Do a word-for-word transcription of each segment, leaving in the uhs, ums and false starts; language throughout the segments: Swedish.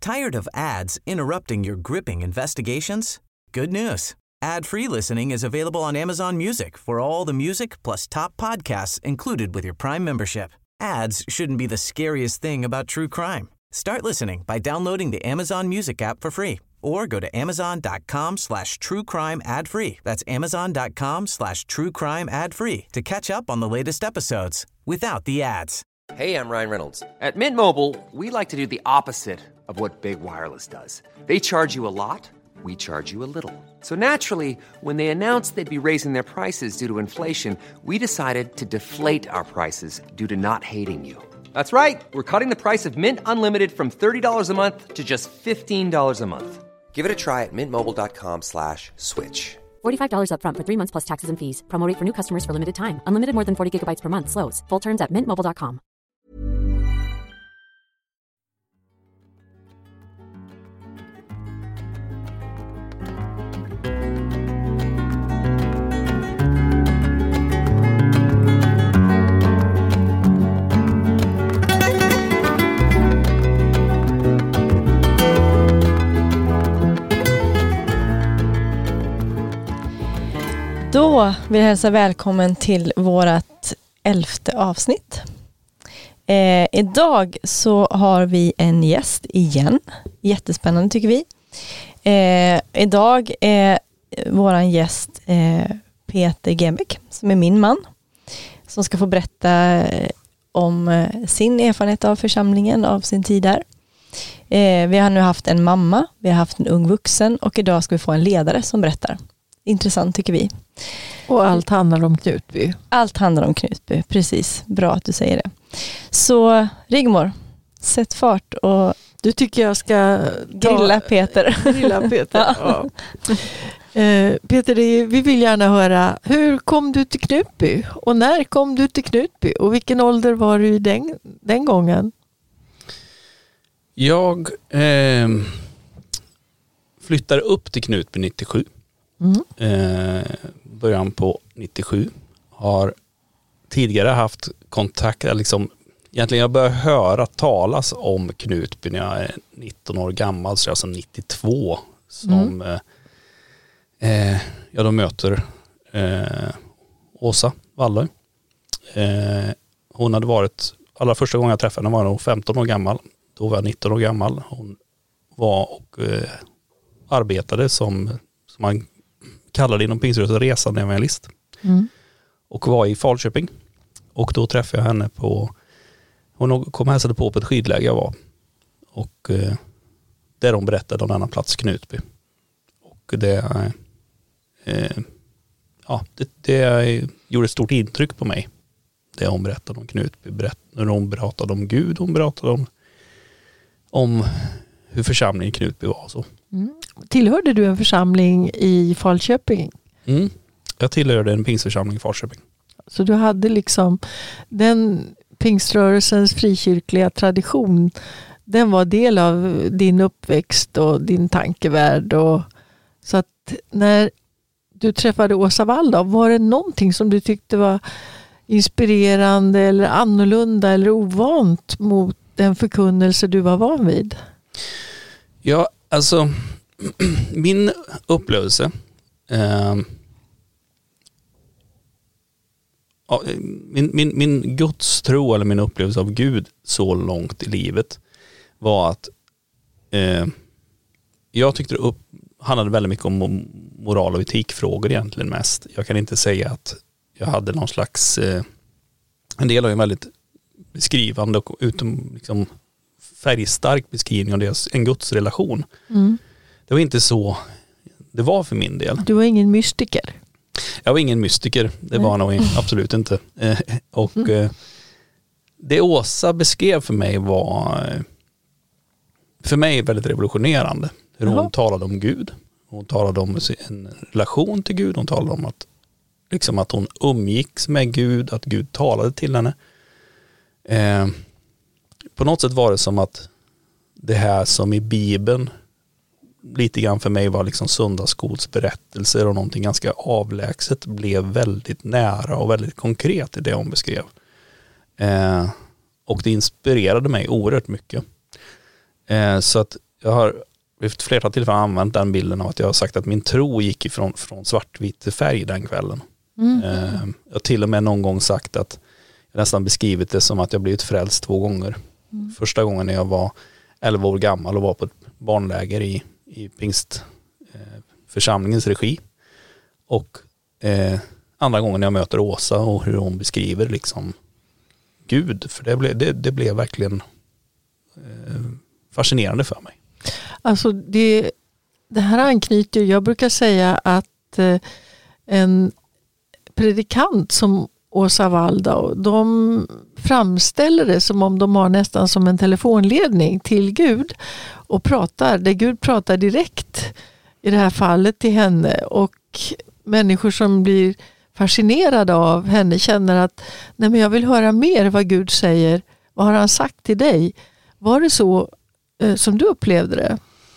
Tired of ads interrupting your gripping investigations? Good news. Ad-free listening is available on Amazon Music for all the music plus top podcasts included with your Prime membership. Ads shouldn't be the scariest thing about true crime. Start listening by downloading the Amazon Music app for free or go to amazon.com slash true crime ad free. That's amazon.com slash true crime ad free to catch up on the latest episodes without the ads. Hey, I'm Ryan Reynolds. At Mint Mobile, we like to do the opposite of what Big Wireless does. They charge you a lot, we charge you a little. So naturally, when they announced they'd be raising their prices due to inflation, we decided to deflate our prices due to not hating you. That's right. We're cutting the price of Mint Unlimited from thirty dollars a month to just fifteen dollars a month. Give it a try at mintmobile.com slash switch. forty-five dollars up front for three months plus taxes and fees. Promo rate for new customers for limited time. Unlimited more than forty gigabytes per month. Slows full terms at mint mobile dot com. Då vill jag hälsa välkommen till vårat elfte avsnitt. Eh, idag så har vi en gäst igen. Jättespännande tycker vi. Eh, idag är våran gäst eh, Peter Genbeck som är min man. Som ska få berätta om sin erfarenhet av församlingen, av sin tid där. Eh, vi har nu haft en mamma, vi har haft en ung vuxen och idag ska vi få en ledare som berättar. Intressant tycker vi. Och allt handlar om Knutby. Allt handlar om Knutby, precis. Bra att du säger det. Så Rigmor, sätt fart och du tycker jag ska grilla Peter. Grilla Peter, ja. eh, Peter, vi vill gärna höra, hur kom du till Knutby? Och när kom du till Knutby? Och vilken ålder var du den, den gången? Jag eh, flyttade upp till Knutby nittiosju. Mm. Eh, början på nittiosju. Har tidigare haft kontakt, liksom, egentligen jag började höra talas om Knutby när jag är nitton år gammal, så alltså nittiotvå som mm. eh, jag då möter eh, Åsa Wallöj. Eh, hon hade varit, allra första gången jag träffade henne var hon femton år gammal. Då var jag nitton år gammal. Hon var och eh, arbetade som, som man kallade inom Pingströrelsen resande evangelist. Mm. Och var i Falköping. Och då träffade jag henne på, hon kom och hälsade på på ett skidläge jag var. Och eh, där de berättade om denna plats, Knutby. Och det, eh, ja, det, det gjorde ett stort intryck på mig. Det hon berättade om Knutby. Berätt, när hon berättade om Gud, hon berättade om, om hur församlingen Knutby var och så. Mm. Tillhörde du en församling i Falköping? Mm. Jag tillhörde en pingstförsamling i Falköping. Så du hade liksom den pingströrelsens frikyrkliga tradition, den var del av din uppväxt och din tankevärld. Och, så att när du träffade Åsa Wallöj, var det någonting som du tyckte var inspirerande eller annorlunda eller ovant mot den förkunnelse du var van vid? Ja, alltså min upplevelse eh, min, min, min gudstro eller min upplevelse av Gud så långt i livet var att eh, jag tyckte det upp, handlade väldigt mycket om moral och etikfrågor egentligen mest. Jag kan inte säga att jag hade någon slags eh, en del av en väldigt beskrivande och utom liksom färgstark beskrivning av deras, en gudsrelation. Mm. Det var inte så det var för min del. Du var ingen mystiker? Jag var ingen mystiker, det var nog absolut inte. Eh, och mm. eh, det Åsa beskrev för mig var för mig väldigt revolutionerande. Hur hon Jaha. talade om Gud. Hon talade om en relation till Gud. Hon talade om att, liksom att hon umgicks med Gud, att Gud talade till henne. Eh, på något sätt var det som att det här som i Bibeln lite grann för mig var liksom söndagsskolsberättelser och någonting ganska avlägset blev väldigt nära och väldigt konkret i det hon beskrev. Eh, och det inspirerade mig oerhört mycket. Eh, så att jag har vid ett flertal tillfällen använt den bilden av att jag har sagt att min tro gick ifrån från svartvit till färg den kvällen. Mm. Eh, jag har till och med någon gång sagt att jag nästan beskrivit det som att jag blivit frälst två gånger. Mm. Första gången när jag var elva år gammal och var på ett barnläger i, i pingst eh, församlingens regi. Och eh, andra gången när jag möter Åsa och hur hon beskriver liksom Gud. För det blev, det, det blev verkligen eh, fascinerande för mig. Alltså det, det här anknyter, jag brukar säga att eh, en predikant som Åsa Waldau, de framställer det som om de har nästan som en telefonledning till Gud och pratar, där Gud pratar direkt i det här fallet till henne, och människor som blir fascinerade av henne känner att nej, men jag vill höra mer vad Gud säger. Vad har han sagt till dig? Var det så eh, som du upplevde det?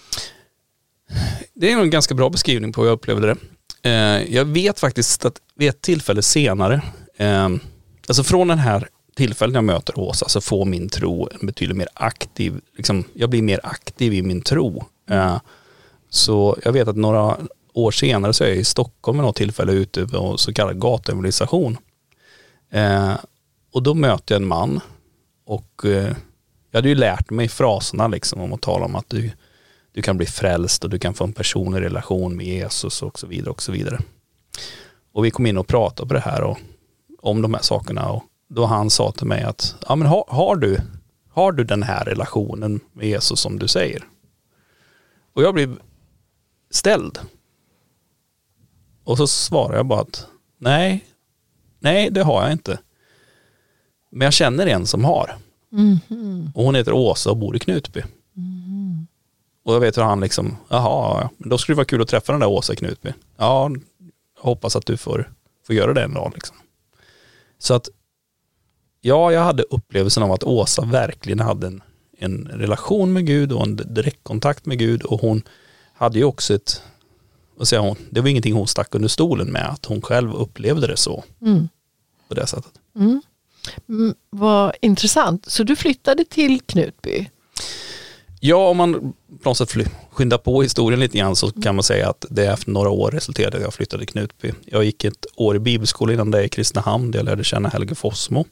Det är en ganska bra beskrivning på hur jag upplevde det. Eh, jag vet faktiskt att vid ett tillfälle senare, eh, alltså från den här tillfällen jag möter Åsa, så får min tro en betydligt mer aktiv, liksom, jag blir mer aktiv i min tro. Eh, så jag vet att några år senare så är jag i Stockholm med något tillfälle ute på så kallad gatuevangelisation. Eh, och då möter jag en man, och eh, jag hade ju lärt mig fraserna liksom om att tala om att du, du kan bli frälst och du kan få en personlig relation med Jesus och så vidare och så vidare. Och vi kom in och pratade på det här och om de här sakerna, och då han sa till mig att ja, men har, har du har du den här relationen med Jesus som du säger? Och jag blev ställd. Och så svarade jag bara att nej, nej det har jag inte. Men jag känner en som har. Mm-hmm. Och hon heter Åsa och bor i Knutby. Mm-hmm. Och jag vet hur han liksom, jaha, då skulle det vara kul att träffa den där Åsa i Knutby. Ja, jag hoppas att du får, får göra det en dag liksom. Så att ja, jag hade upplevelsen av att Åsa verkligen hade en, en relation med Gud och en direktkontakt med Gud, och hon hade ju också ett, vad säger hon, det var ingenting hon stack under stolen med, att hon själv upplevde det så. Mm. På det sättet. Mm. Mm, vad intressant. Så du flyttade till Knutby? Ja, om man på något sätt skyndar på historien lite grann så kan man säga att det efter några år resulterade att jag flyttade till Knutby. Jag gick ett år i bibelskola innan det i Kristinehamn, där jag lärde känna Helge Fossmo.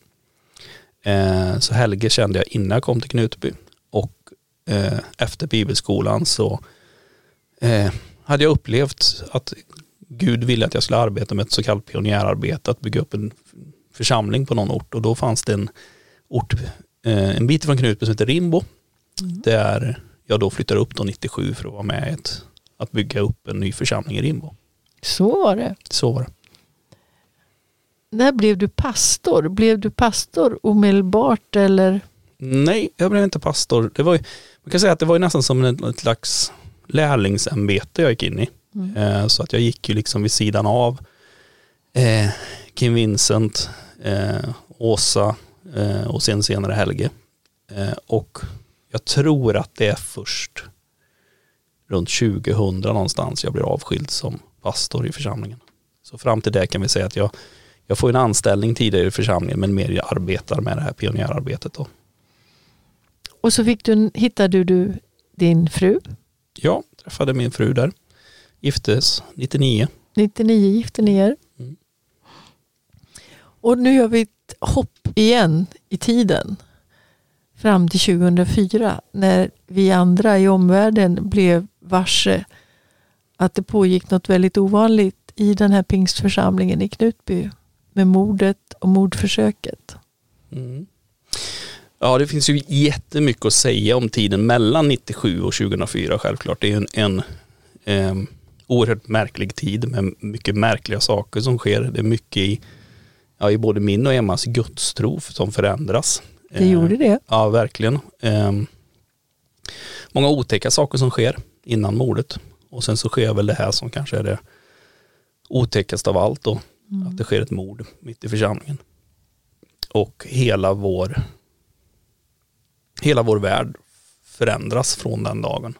Eh, så Helge kände jag innan jag kom till Knutby. Och eh, efter bibelskolan så eh, hade jag upplevt att Gud ville att jag skulle arbeta med ett så kallat pionjärarbete, att bygga upp en församling på någon ort. Och då fanns det en ort, eh, en bit från Knutby som heter Rimbo. Mm. Där jag då flyttade upp då nittiosju för att vara med ett, att bygga upp en ny församling i Rimbo. Så var det. Så var det. När blev du pastor? Blev du pastor omedelbart eller? Nej, jag blev inte pastor. Det var ju, man kan säga att det var ju nästan som ett, ett slags lärlingsämbete jag gick in i. Mm. Eh, så att jag gick ju liksom vid sidan av eh, Kim Vincent, eh, Åsa eh, och sen senare Helge. Eh, och jag tror att det är först runt tjugohundra någonstans jag blir avskild som pastor i församlingen. Så fram till det kan vi säga att jag, jag får en anställning tidigare i församlingen, men mer jag arbetar med det här pionjärarbetet då. Och så fick du, hittade du din fru? Ja, träffade min fru där. Giftes nittionio. nittionio gifte ni er. Mm. Och nu gör vi ett hopp igen i tiden. Fram till tjugohundrafyra, när vi andra i omvärlden blev varse att det pågick något väldigt ovanligt i den här pingstförsamlingen i Knutby med mordet och mordförsöket. Mm. Ja, det finns ju jättemycket att säga om tiden mellan nittiosju och tjugohundrafyra självklart. Det är en, en eh, oerhört märklig tid med mycket märkliga saker som sker. Det är mycket i, ja, i både min och Emmas gudstro som förändras. Det gjorde det. Ja, verkligen. Många otäcka saker som sker innan mordet. Och sen så sker väl det här som kanske är det otäckaste av allt då. Mm. Att det sker ett mord mitt i församlingen. Och hela vår hela vår värld förändras från den dagen.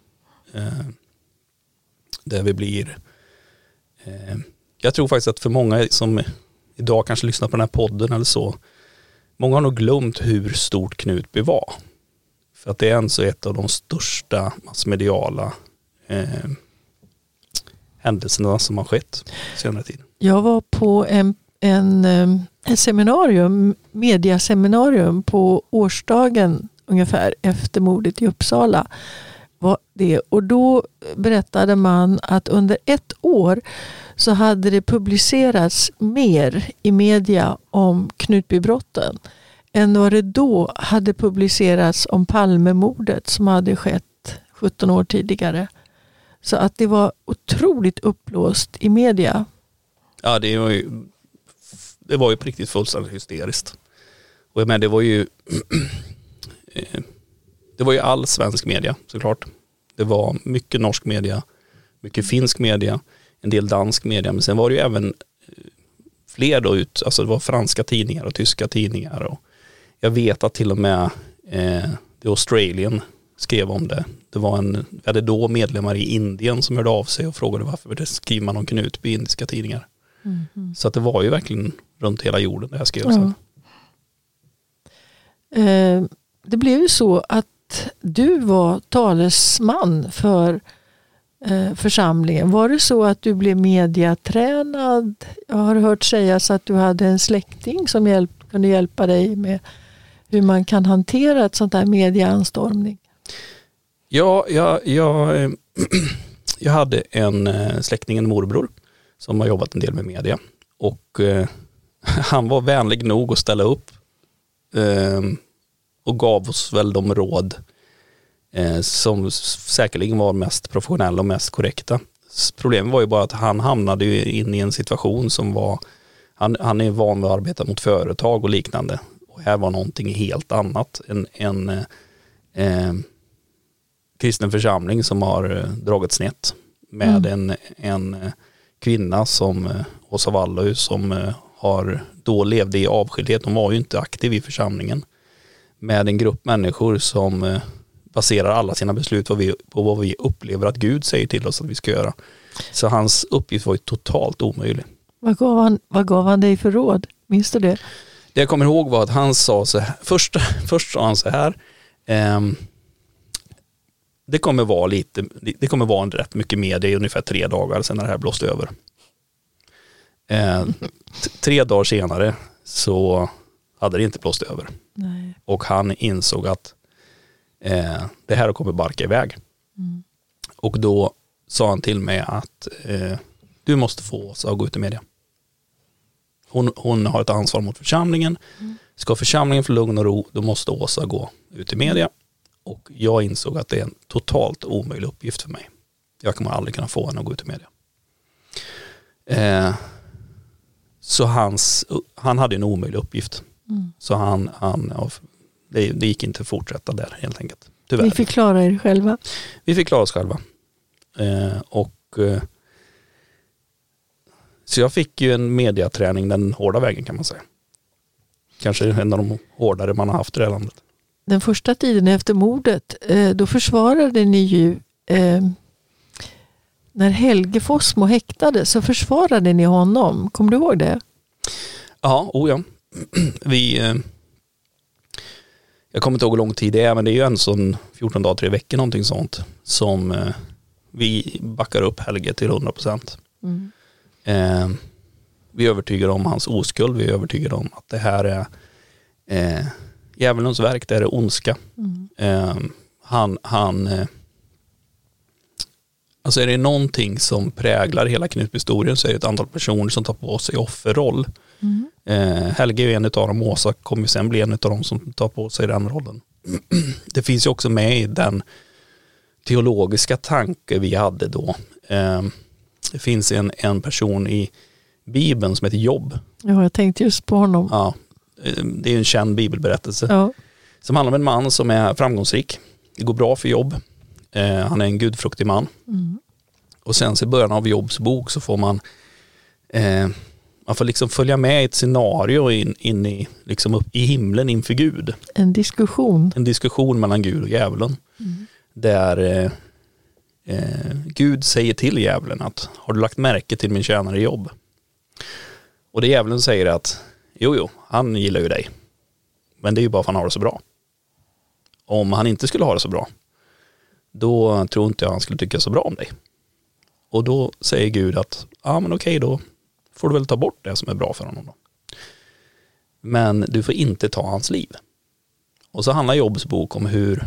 Där vi blir jag tror faktiskt att för många som idag kanske lyssnar på den här podden eller så, många har nog glömt hur stort Knutby var. För att det är ändå ett av de största massmediala eh, händelserna som har skett senare tid. Jag var på en, en, en seminarium, mediaseminarium på årsdagen ungefär efter mordet i Uppsala. Var det. Och då berättade man att under ett år så hade det publicerats mer i media om Knutbybrotten än vad det då hade publicerats om Palmemordet som hade skett sjutton år tidigare. Så att det var otroligt upplåst i media. Ja, det var ju, det var ju på riktigt fullständigt hysteriskt. Och men det var ju det var ju all svensk media såklart. Det var mycket norsk media, mycket finsk media, en del dansk media, men sen var det ju även fler då ut, alltså det var franska tidningar och tyska tidningar, och jag vet att till och med eh, The Australian skrev om det. Det var en, vi hade då medlemmar i Indien som hörde av sig och frågade varför det skriver man om Knutby i indiska tidningar. Mm. Så att det var ju verkligen runt hela jorden det här skrevs. Ja. Eh, det blev ju så att du var talesman för eh, församlingen. Var det så att du blev mediatränad? Jag har hört sägas att du hade en släkting som hjälp, kunde hjälpa dig med hur man kan hantera ett sånt här mediaanstormning. Ja, jag, jag, jag hade en släkting, en morbror, som har jobbat en del med media. Och eh, han var vänlig nog att ställa upp eh, och gav oss väl de råd eh, som säkerligen var mest professionella och mest korrekta. Problemet var ju bara att han hamnade ju in i en situation som var, han, han är van vid att arbeta mot företag och liknande. Och här var någonting helt annat. En, en eh, kristen församling som har eh, dragit snett med mm. en, en kvinna som eh, Åsa Wallöj som eh, har då levde i avskildhet. Hon var ju inte aktiv i församlingen. Med en grupp människor som eh, baserar alla sina beslut på vad, vi, på vad vi upplever att Gud säger till oss att vi ska göra. Så hans uppgift var ju totalt omöjlig. Vad gav han, vad gav han dig för råd? Minns du det? Det jag kommer ihåg var att han sa så här, först, först sa han så här, ehm, det kommer vara lite, det kommer vara en rätt mycket med det i ungefär tre dagar sedan när det här blåste över. Ehm, t- tre dagar senare så hade det inte blåst över. Nej. Och han insåg att eh, det här kommer barka iväg. Mm. Och då sa han till mig att eh, du måste få oss att gå ut i media. Hon, hon har ett ansvar mot församlingen. Mm. Ska församlingen få lugn och ro, då måste Åsa gå ut i media. Och jag insåg att det är en totalt omöjlig uppgift för mig. Jag kommer aldrig kunna få henne att gå ut i media. Eh, så hans, han hade en omöjlig uppgift. Mm. Så han, han det, det gick inte att fortsätta där helt enkelt. Tyvärr. Ni fick klara er själva? Vi fick klara oss själva. Eh, och eh, så jag fick ju en mediaträning den hårda vägen kan man säga. Kanske en av de hårdare man har haft i det här landet. Den första tiden efter mordet, eh, då försvarade ni ju eh, när Helge Fossmo häktade så försvarade ni honom. Kommer du ihåg det? Ja, oh ja. Vi eh, jag kommer inte ihåg hur lång tid det är, men det är ju en sån fjorton dagar, tre veckor någonting sånt som eh, vi backar upp Helge till hundra procent. Mm. Eh, vi är övertygade om hans oskuld, vi är övertygade om att det här är eh, djävulens verk, det är ondska. Mm. Eh, han, han eh, alltså är det någonting som präglar hela Knutby-historien så är det ett antal personer som tar på sig offerroll. Mm. Eh, Helge är en av dem, Åsa kommer sen bli en av dem som tar på sig den rollen. Det finns ju också med i den teologiska tanke vi hade då. Eh, det finns en, en person i Bibeln som heter Jobb. Ja, jag tänkte just på honom. Ja, det är en känd bibelberättelse. Ja. Som handlar om en man som är framgångsrik. Det går bra för Jobb. Eh, han är en gudfruktig man. Mm. Och sen så i början av Jobbs bok så får man eh, man får liksom följa med i ett scenario in, in i, liksom upp i himlen inför Gud. En diskussion. En diskussion mellan Gud och djävulen. Mm. Där eh, eh, Gud säger till djävulen att har du lagt märke till min tjänare Jobb? Och det djävulen säger att jo jo, han gillar ju dig. Men det är ju bara för att han har det så bra. om han inte skulle ha det så bra, då tror inte jag han skulle tycka så bra om dig. Och då säger Gud att ja men okej, då får du väl ta bort det som är bra för honom då. Men du får inte ta hans liv. Och så handlar Jobs bok om hur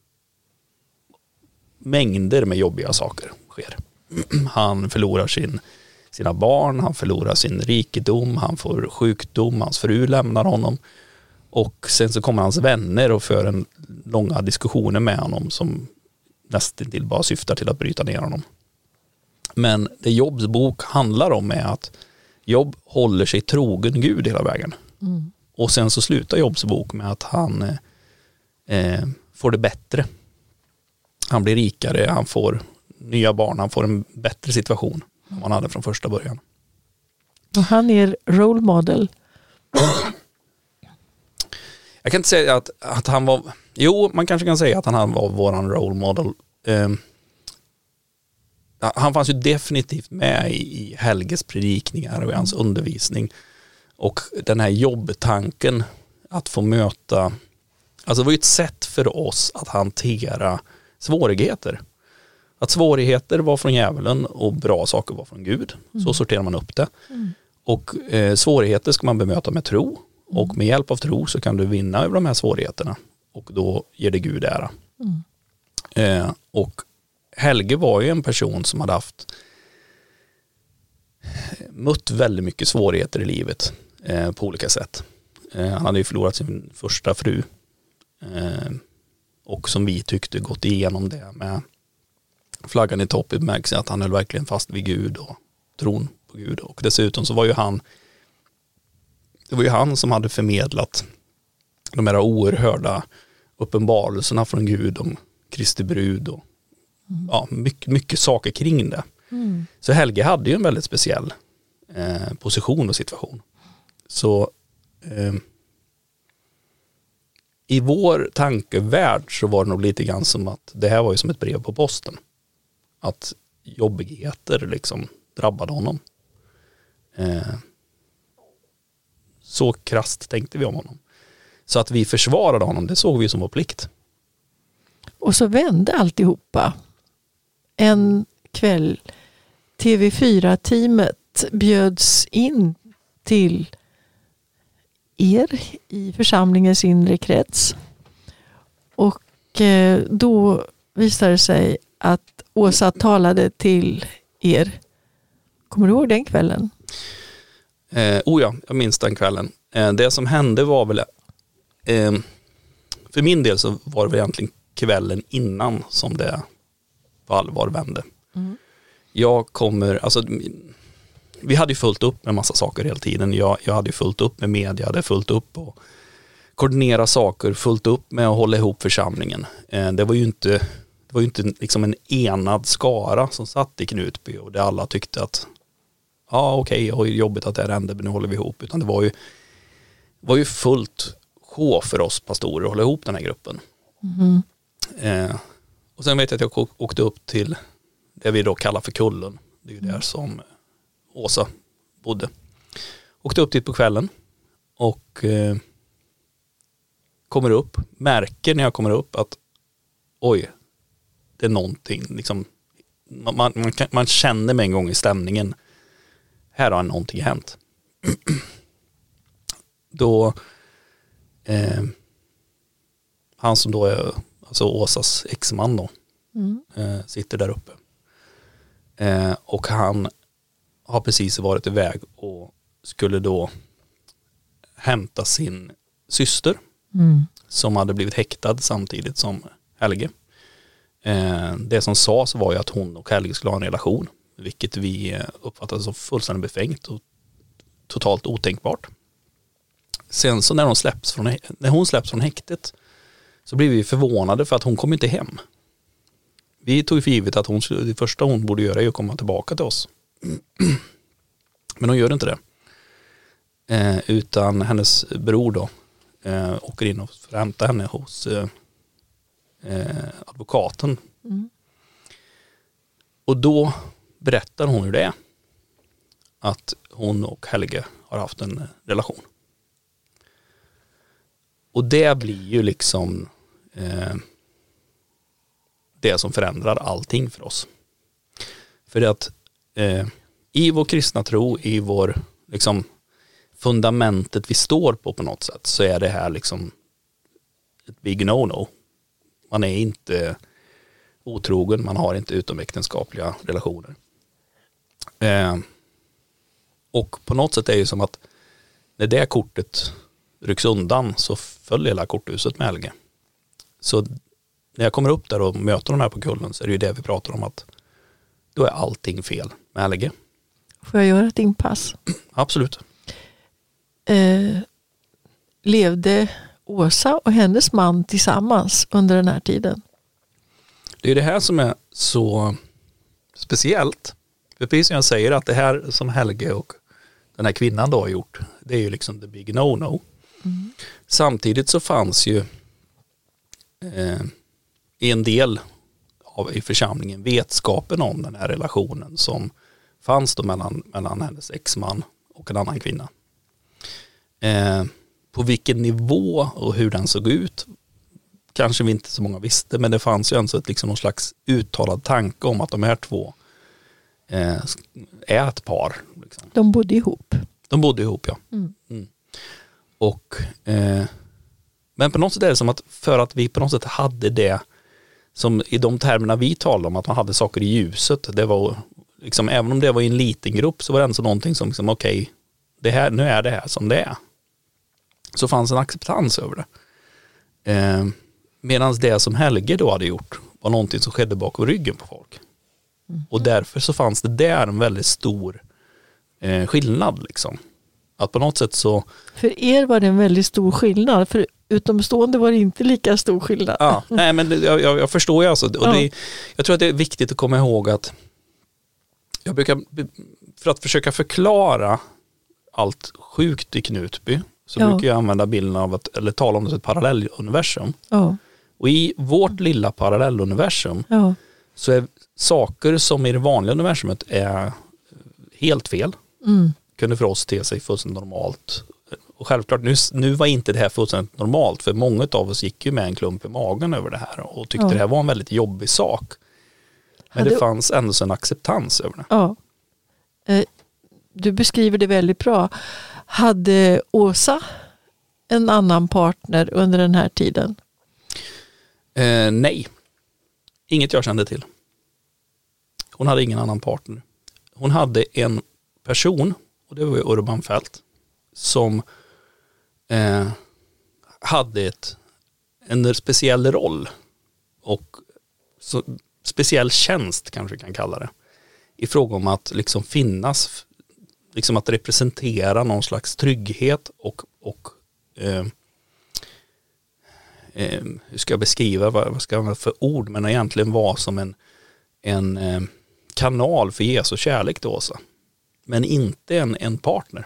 mängder med jobbiga saker sker. Han förlorar sin, sina barn, han förlorar sin rikedom, han får sjukdom, hans fru lämnar honom. Och sen så kommer hans vänner och för en långa diskussioner med honom som nästan till bara syftar till att bryta ner honom. Men det Jobs bok handlar om är att Job håller sig trogen Gud hela vägen. Mm. Och sen så slutar Jobs bok med att han eh, får det bättre. Han blir rikare, han får nya barn, han får en bättre situation än han hade från första början. Och han är role model. Jag kan inte säga att, att han var... Jo, man kanske kan säga att han var våran role model. Eh, han fanns ju definitivt med i, i Helges predikningar och i hans mm. undervisning. Och den här jobbtanken att få möta... Alltså det var ju ett sätt för oss att hantera svårigheter. Att svårigheter var från djävulen och bra saker var från Gud. Mm. Så sorterar man upp det. Mm. Och eh, svårigheter ska man bemöta med tro. Mm. Och med hjälp av tro så kan du vinna över de här svårigheterna. Och då ger det Gud ära. Mm. Eh, och Helge var ju en person som hade haft mött väldigt mycket svårigheter i livet eh, på olika sätt. Eh, han hade ju förlorat sin första fru. Eh, och som vi tyckte gått igenom det med flaggan i topp, märks att han höll verkligen fast vid Gud och tron på Gud. Och dessutom så var ju han det var ju han som hade förmedlat de här oerhörda uppenbarelserna från Gud om Kristi brud och mm. ja, mycket, mycket saker kring det. Mm. Så Helge hade ju en väldigt speciell eh, position och situation. Så eh, i vår tankevärld så var det nog lite grann som att det här var ju som ett brev på posten. Att jobbigheter liksom drabbade honom. Eh, så krasst tänkte vi om honom. Så att vi försvarade honom, det såg vi som vår plikt. Och så vände alltihopa. En kväll T V fyra-teamet bjöds in till er i församlingens inre krets. Och eh, då visade det sig att Åsa talade till er. Kommer du ihåg den kvällen? Eh, oh ja, jag minns den kvällen. Eh, det som hände var väl eh, för min del så var det väl egentligen kvällen innan som det på allvar vände. Mm. Jag kommer, alltså vi hade ju fullt upp med massa saker hela tiden. Jag, jag hade ju fullt upp med media, jag hade fullt upp och koordinera saker, fullt upp med att hålla ihop församlingen. Eh, det var ju inte, det var ju inte liksom en enad skara som satt i Knutby och där alla tyckte att ja okej, okay, jobbigt att det här hände men nu håller vi ihop. Utan det var ju, var ju fullt sjå för oss pastorer att hålla ihop den här gruppen. Mm. Eh, och sen vet jag att jag åkte upp till det vi då kallar för Kullen. Det är ju där som Åsa bodde. Åkte upp dit på kvällen och eh, kommer upp, märker när jag kommer upp att oj, det är någonting liksom, man, man, man, man känner med en gång i stämningen, här har någonting hänt. Då eh, han som då är alltså Åsas exman då mm. eh, sitter där uppe eh, och han har precis varit iväg och skulle då hämta sin syster mm. som hade blivit häktad samtidigt som Helge. Eh, det som sades var ju att hon och Helge skulle ha en relation, vilket vi uppfattade som fullständigt befängt och totalt otänkbart. Sen så när hon släpps från, när hon släpps från häktet så blev vi förvånade för att hon kom inte hem. Vi tog för givet att hon, det första hon borde göra är att komma tillbaka till oss. Men hon gör inte det. Eh, utan hennes bror då eh, åker in och får hämta henne hos eh, eh, advokaten. Mm. Och då berättar hon hur det är. Att hon och Helge har haft en relation. Och det blir ju liksom eh, det som förändrar allting för oss. För det att eh, i vår kristna tro, i vår liksom fundamentet vi står på på något sätt, så är det här liksom ett big no-no. Man är inte otrogen, man har inte utomäktenskapliga relationer. Eh, och på något sätt är det ju som att när det kortet rycks undan så följer hela korthuset med Helge. Så när jag kommer upp där och möter de här på kullen så är det ju det vi pratar om, att då är allting fel med Helge. Får jag göra ett inpass? Absolut. Eh, levde Åsa och hennes man tillsammans under den här tiden? Det är det här som är så speciellt. För precis som jag säger, att det här som Helge och den här kvinnan då har gjort, det är ju liksom the big no-no. Mm. Samtidigt så fanns ju eh, en del av i församlingen vetskapen om den här relationen som fanns då mellan, mellan hennes exman och en annan kvinna. Eh, på vilken nivå och hur den såg ut kanske vi inte så många visste, men det fanns ju alltså ett, liksom någon slags uttalad tanke om att de här två eh, är ett par. Liksom. De bodde ihop. De bodde ihop, ja. Mm. Mm. Och eh, men på något sätt är det som att för att vi på något sätt hade det som i de termerna vi talade om, att man hade saker i ljuset, det var liksom, även om det var i en liten grupp så var det ändå någonting som liksom, okej, okay, det här, nu är det här som det är. Så fanns en acceptans över det. Eh, Medan det som Helge då hade gjort var någonting som skedde bakom ryggen på folk. Mm. Och därför så fanns det där en väldigt stor eh, skillnad liksom. Att på något sätt så... För er var det en väldigt stor skillnad. För utomstående var det inte lika stor skillnad. Ja, nej men jag, jag, jag förstår ju alltså. Och ja. det, jag tror att det är viktigt att komma ihåg att jag brukar, för att försöka förklara allt sjukt i Knutby, så ja. brukar jag använda bilden av att, eller tala om det som ett parallelluniversum. Ja. Och i vårt lilla parallelluniversum ja. så är saker som i det vanliga universumet är helt fel. Mm. Kunde för oss te sig fullständigt normalt. Och självklart, nu, nu var inte det här fullständigt normalt, för många av oss gick ju med en klump i magen över det här och tyckte ja. det här var en väldigt jobbig sak. Men Hade... det fanns ändå en acceptans över det. Ja. Eh, du beskriver det väldigt bra. Hade Åsa en annan partner under den här tiden? Eh, nej. Inget jag kände till. Hon hade ingen annan partner. Hon hade en person, och det var ju Urban Fält, som eh, hade ett, en speciell roll och så, speciell tjänst kanske vi kan kalla det, i fråga om att liksom finnas, liksom att representera någon slags trygghet och, och eh, eh, hur ska jag beskriva, vad, vad ska jag använda för ord, men egentligen var som en, en eh, kanal för Jesu kärlek till Åsa. Men inte en, en partner.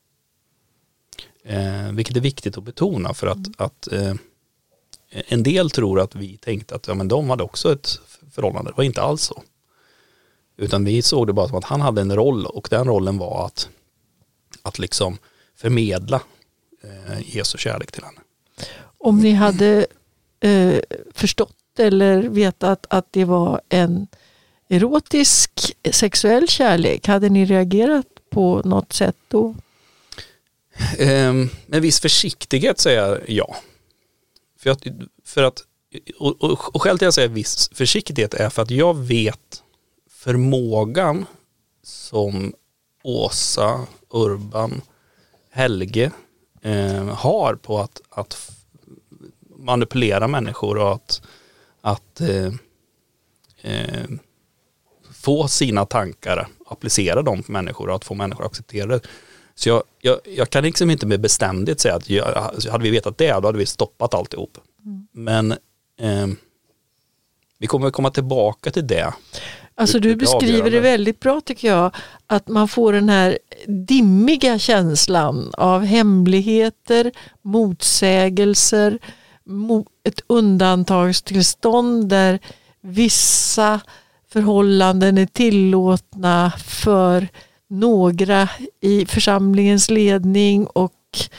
Eh, vilket är viktigt att betona, för att, mm. att eh, en del tror att vi tänkte att ja, men de hade också ett förhållande. Det var inte alls så. Utan vi såg det bara som att han hade en roll, och den rollen var att, att liksom förmedla eh, Jesu kärlek till henne. Om ni hade eh, förstått eller vetat att det var en erotisk sexuell kärlek, hade ni reagerat på något sätt då? Um, med viss försiktighet säger jag ja. För att, för att och, och, och själv till jag säger viss försiktighet är för att jag vet förmågan som Åsa, Urban, Helge eh, har på att, att manipulera människor och att, att eh, eh, få sina tankar, applicera dem på människor och att få människor att acceptera det. Så jag, jag, jag kan liksom inte med bestämdhet säga att jag, hade vi vetat det, då hade vi stoppat alltihop. Mm. Men eh, vi kommer komma tillbaka till det. Alltså du beskriver det väldigt bra tycker jag, att man får den här dimmiga känslan av hemligheter, motsägelser, ett undantagstillstånd där vissa förhållanden är tillåtna för några i församlingens ledning och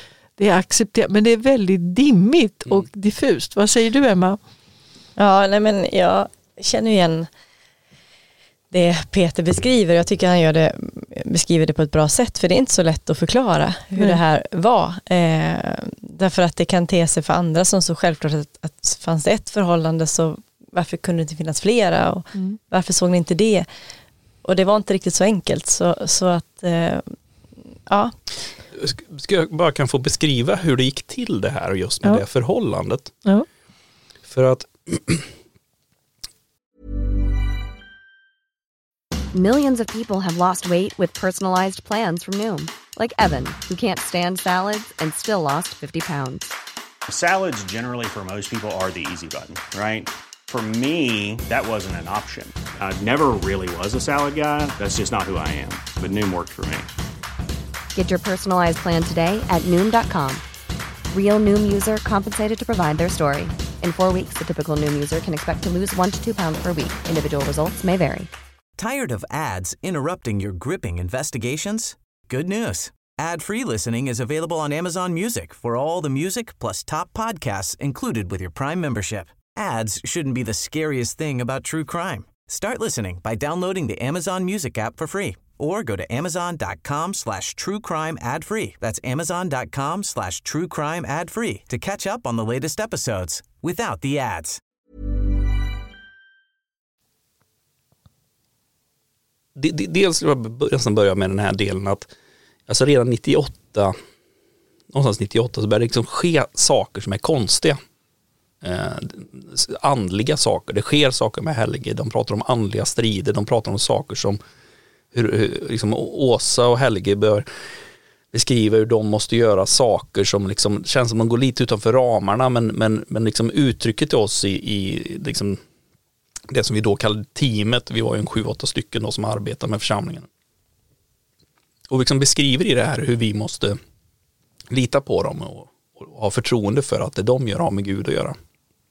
Det är accepterat, men det är väldigt dimmigt och mm. diffust. Vad säger du, Emma? Ja, nej men jag känner igen det Peter beskriver. Jag tycker han gör det, beskriver det på ett bra sätt, för det är inte så lätt att förklara hur mm. det här var. Eh, därför att det kan te sig för andra som så självklart att, att fanns det ett förhållande, så varför kunde det inte finnas flera? Och mm. varför såg ni inte det? Och det var inte riktigt så enkelt. Så, så att, eh, ja. Ska jag bara kan få beskriva hur det gick till det här just med ja. det förhållandet? Ja. För att Millions of people have lost weight with personalized plans from Noom. Like Evan, who can't stand salads and still lost fifty pounds. Salads generally for most people are the easy button, right? For me, that wasn't an option. I never really was a salad guy. That's just not who I am. But Noom worked for me. Get your personalized plan today at Noom dot com. Real Noom user compensated to provide their story. In four weeks, the typical Noom user can expect to lose one to two pounds per week. Individual results may vary. Tired of ads interrupting your gripping investigations? Good news. Ad-free listening is available on Amazon Music for all the music plus top podcasts included with your Prime membership. Ads shouldn't be the scariest thing about true crime. Start listening by downloading the Amazon Music app for free or go to amazon.com slash true crime ad free. That's amazon.com slash true crime ad free to catch up on the latest episodes without the ads. Dels ska jag börja med den här delen att alltså redan nittioåtta, någonstans nittioåtta så börjar det liksom ske saker som är konstiga. Eh, andliga saker. Det sker saker med Helge. De pratar om andliga strider. De pratar om saker som hur, hur liksom Åsa och Helge bör beskriva hur de måste göra saker som liksom känns som de går lite utanför ramarna, men, men, men liksom uttrycket till oss i, i liksom det som vi då kallade teamet, vi var ju en sju, åtta stycken då som arbetar med församlingen. Och liksom beskriver i det här hur vi måste lita på dem och, och ha förtroende för att det de gör har med Gud att göra.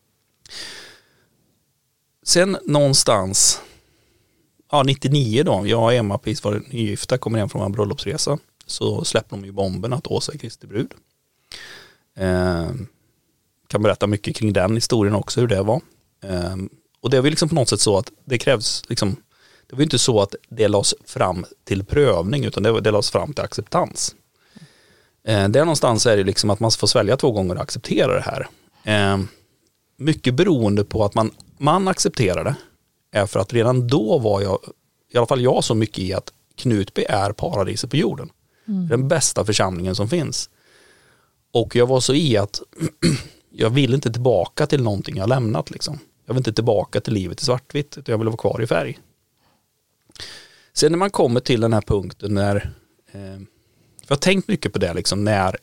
Sen någonstans, ja nittionio då, jag och Emma precis var nygifta, kommer hem från en bröllopsresa, så släppte de ju bomben att Åsa är Kristi brud. Eh, kan berätta mycket kring den historien också, hur det var. Eh, Och det var liksom på något sätt så att det krävs liksom, det var inte så att det lades fram till prövning, utan det, det lades fram till acceptans. Eh, där någonstans är det liksom att man får svälja två gånger och acceptera det här. Eh, mycket beroende på att man, man accepterar det är för att redan då var jag, i alla fall jag, så mycket i att Knutby är paradiset på jorden. Mm. Den bästa församlingen som finns. Och jag var så i att jag vill inte tillbaka till någonting jag lämnat liksom. Jag vill inte tillbaka till livet i svartvitt, utan jag vill vara kvar i färg. Sen när man kommer till den här punkten när, eh, för jag har tänkt mycket på det liksom, när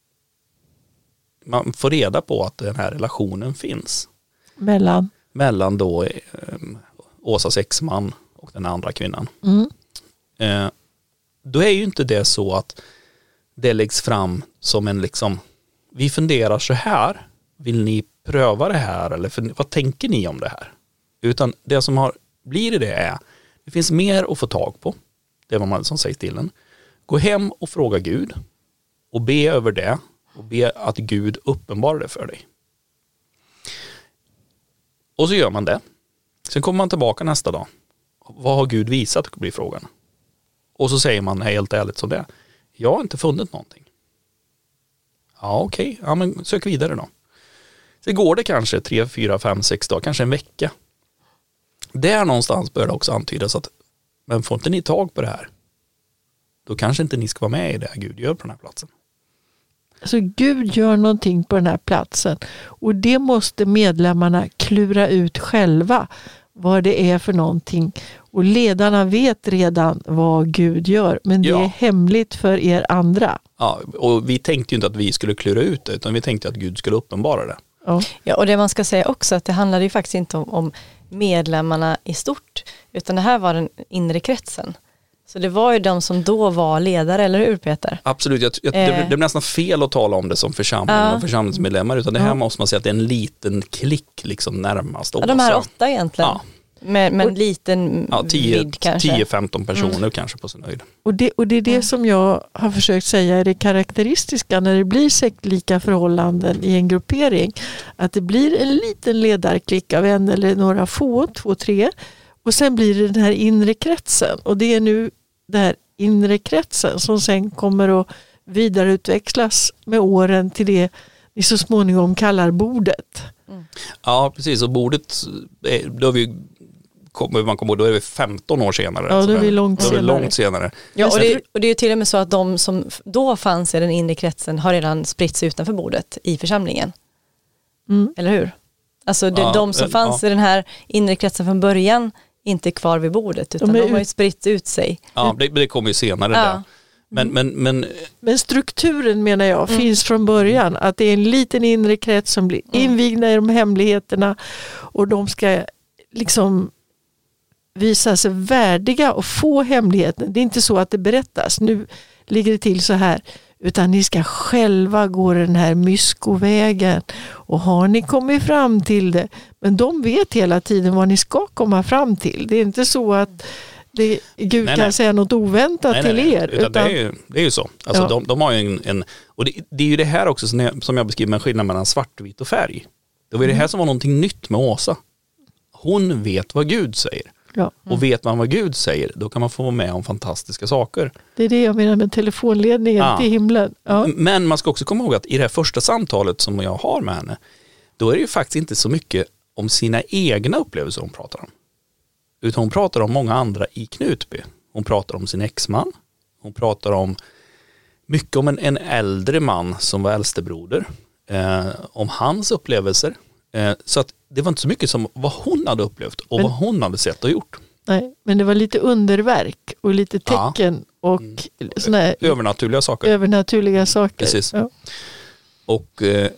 man får reda på att den här relationen finns. Mellan? Mellan då eh, Åsas exman och den andra kvinnan. Mm. Eh, då är ju inte det så att det läggs fram som en liksom, vi funderar så här, vill ni pröva det här eller för, vad tänker ni om det här? Utan det som har, blir det är, det finns mer att få tag på. Det var man som säger till en. Gå hem och fråga Gud och be över det och be att Gud uppenbarar det för dig. Och så gör man det. Sen kommer man tillbaka nästa dag. Vad har Gud visat, blir frågan. Och så säger man helt ärligt som det. Jag har inte funnit någonting. Ja okej, okay. Ja men sök vidare då. Så går det kanske tre, fyra, fem, sex dagar, kanske en vecka. Där någonstans börjar det också antydas att men får inte ni tag på det här, då kanske inte ni ska vara med i det Gud gör på den här platsen. Alltså Gud gör någonting på den här platsen och det måste medlemmarna klura ut själva vad det är för någonting. Och ledarna vet redan vad Gud gör, men det ja. är hemligt för er andra. Ja, och vi tänkte ju inte att vi skulle klura ut det, utan vi tänkte att Gud skulle uppenbara det. Ja. Ja, och det man ska säga också att det handlade ju faktiskt inte om, om medlemmarna i stort, utan det här var den inre kretsen. Så det var ju de som då var ledare, eller hur Peter? Absolut, jag, jag, det, det är nästan fel att tala om det som församling ja. och församlingsmedlemmar, utan det här ja. måste man säga att det är en liten klick liksom närmast. Ja, de här åtta egentligen. Ja. Men, men liten ja, vidd kanske. tio femton personer mm. kanske på sin höjd. Och det, och det är det mm. som jag har försökt säga är det karaktäristiska när det blir sektlika förhållanden i en gruppering. Att det blir en liten ledarklick av en eller några få, två, tre. Och sen blir det den här inre kretsen. Och det är nu den här inre kretsen som sen kommer att vidareutvecklas med åren till det vi så småningom kallar bordet. Mm. Ja, precis. Och bordet, då har vi man kommer då är vi femton år senare. Ja, då är vi långt, då är vi senare. långt senare. Ja, och det, och det är ju till och med så att de som då fanns i den inre kretsen har redan spritts utanför bordet i församlingen. Mm. Eller hur? Alltså det, ja, de som fanns ja. i den här inre kretsen från början inte kvar vid bordet utan de, de har ju spritt ut sig. Ja, det, det kommer ju senare ja. där. Men, men, men, men strukturen menar jag mm. finns från början. Att det är en liten inre krets som blir mm. invigna i de hemligheterna och de ska liksom visa sig värdiga och få hemligheten. Det är inte så att det berättas. Nu ligger det till så här. Utan ni ska själva gå den här myskovägen. Och har ni kommit fram till det. Men de vet hela tiden vad ni ska komma fram till. Det är inte så att det, Gud nej, kan nej. säga något oväntat nej, till nej, nej. er. Utan, utan det, är ju, det är ju så. Alltså ja. de, de har ju en, en och det, det är ju det här också som jag, som jag beskriver med skillnad mellan svartvit och färg. Det var ju mm. det här som var någonting nytt med Åsa. Hon vet vad Gud säger. Ja. Mm. Och vet man vad Gud säger, då kan man få vara med om fantastiska saker. Det är det jag menar med telefonledningen ja. till himlen. Ja. Men man ska också komma ihåg att i det här första samtalet som jag har med henne, då är det ju faktiskt inte så mycket om sina egna upplevelser hon pratar om. Utan hon pratar om många andra i Knutby. Hon pratar om sin exman. Hon pratar om mycket om en, en äldre man som var äldstebroder. Eh, om hans upplevelser. Eh, så att det var inte så mycket som vad hon hade upplevt och men, vad hon hade sett och gjort. Nej, men det var lite underverk och lite tecken ja. och såna här övernaturliga saker. Övernaturliga saker. Precis. Ja. Och, eh,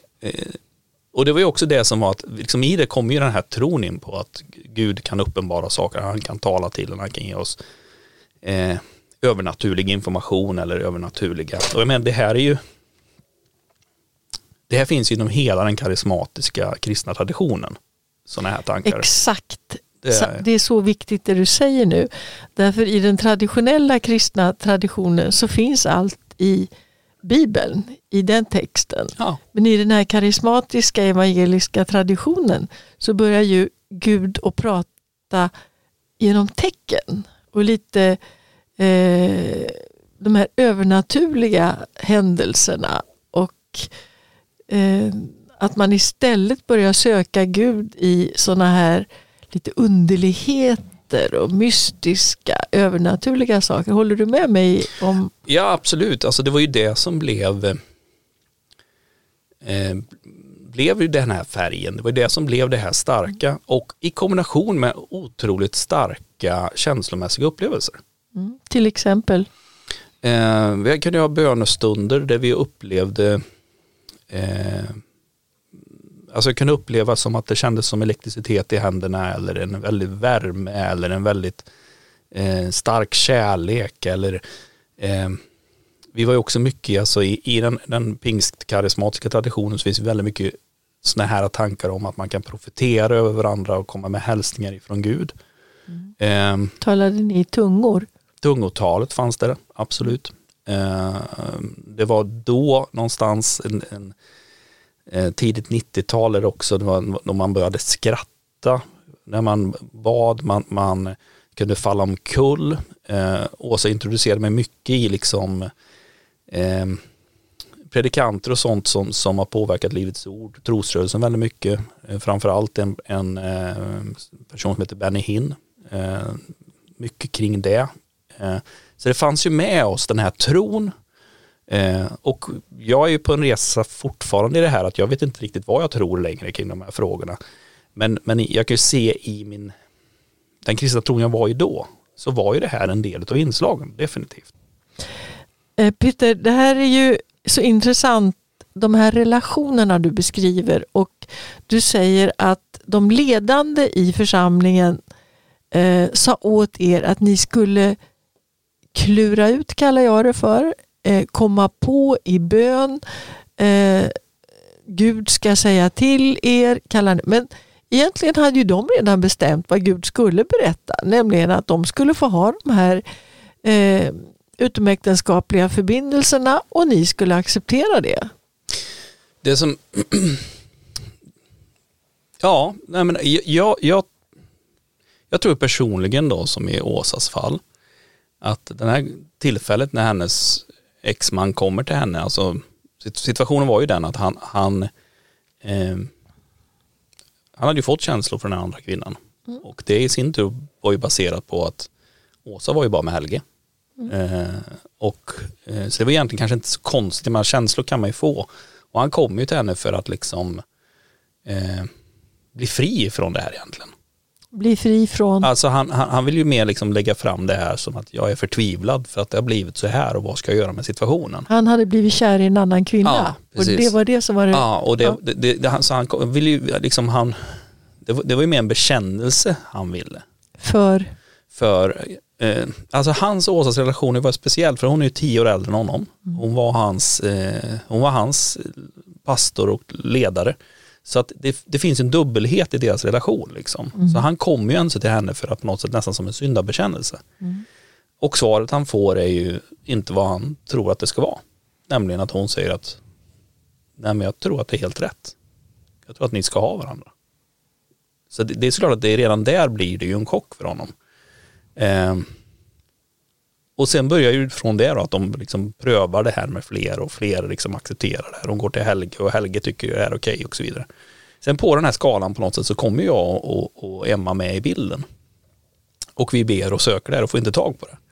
och det var ju också det som var att liksom i det kom ju den här tron in på att Gud kan uppenbara saker. Han kan tala till och han kan ge oss eh, övernaturlig information eller övernaturliga. Och jag menar, det här är ju det här finns ju inom hela den karismatiska kristna traditionen. Sådana här tankar. Exakt. Det är, det är så viktigt det du säger nu. Därför i den traditionella kristna traditionen så finns allt i Bibeln, i den texten. Ja. Men i den här karismatiska evangeliska traditionen så börjar ju Gud att prata genom tecken. Och lite eh, de här övernaturliga händelserna och att man istället börjar söka Gud i såna här lite underligheter och mystiska, övernaturliga saker. Håller du med mig om? Ja, absolut. Alltså det var ju det som blev eh, blev ju den här färgen. Det var ju det som blev det här starka och i kombination med otroligt starka känslomässiga upplevelser. Mm. Till exempel? Eh, vi kunde ha bönestunder där vi upplevde Eh, alltså jag kunde uppleva som att det kändes som elektricitet i händerna eller en väldigt värme eller en väldigt eh, stark kärlek eller eh, vi var ju också mycket alltså i, i den, den pingstkarismatiska traditionen så finns det väldigt mycket såna här tankar om att man kan profetera över varandra och komma med hälsningar ifrån Gud. Mm. Eh, Talade ni i tungor? Tungotalet fanns det, absolut. Uh, det var då någonstans en, en, uh, tidigt nittiotal också det var när man började skratta när man bad, man, man kunde falla omkull. Uh, Åsa introducerade mig mycket i liksom uh, predikanter och sånt som, som har påverkat Livets ord, trosrörelsen väldigt mycket. Uh, framförallt en, en uh, person som heter Benny Hinn. Uh, mycket kring det. Uh, Så det fanns ju med oss den här tron eh, och jag är ju på en resa fortfarande i det här att jag vet inte riktigt vad jag tror längre kring de här frågorna. Men, men jag kan ju se i min den kristna tron jag var i då så var ju det här en del av inslagen, definitivt. Eh, Peter, det här är ju så intressant de här relationerna du beskriver och du säger att de ledande i församlingen eh, sa åt er att ni skulle klura ut kallar jag det för, eh, komma på i bön, eh, Gud ska säga till er, kallar det. Men egentligen hade ju de redan bestämt vad Gud skulle berätta. Nämligen att de skulle få ha de här eh, utomäktenskapliga förbindelserna och ni skulle acceptera det. Det som... ja, nej men jag, jag, jag tror personligen då, som i Åsas fall, att den här tillfället när hennes exman kommer till henne, alltså situationen var ju den att han han, eh, han hade ju fått känslor från den andra kvinnan. Mm. Och det i sin tur var ju baserat på att Åsa var ju bara med Helge. Mm. Eh, och eh, så det var egentligen kanske inte så konstigt, men känslor kan man ju få. Och han kom ju till henne för att liksom eh, bli fri från det här egentligen. Bli fri från? Alltså han, han, han vill ju mer liksom lägga fram det här som att jag är förtvivlad för att det har blivit så här och vad ska jag göra med situationen. Han hade blivit kär i en annan kvinna. Ja, och det var det som var det. Ja, och det, ja. det, det, det, så han ville ju liksom han, det var, det var ju mer en bekännelse han ville. För? För, eh, alltså hans Åsas relation var speciell för hon är ju tio år äldre än honom. Hon var hans, eh, hon var hans pastor och ledare. Så att det, det finns en dubbelhet i deras relation liksom. Mm. Så han kommer ju ens till henne för att på något sätt nästan som en syndabekännelse. Mm. Och svaret han får är ju inte vad han tror att det ska vara. Nämligen att hon säger att nej, men jag tror att det är helt rätt. Jag tror att ni ska ha varandra. Så det, det är såklart att det är redan där blir det ju en chock för honom. Eh, och sen börjar ju från det då att de liksom prövar det här med fler och fler liksom accepterar det här. De går till Helge och Helge tycker det är okej och så vidare. Sen på den här skalan på något sätt så kommer jag och, och Emma med i bilden. Och vi ber och söker det här och får inte tag på det.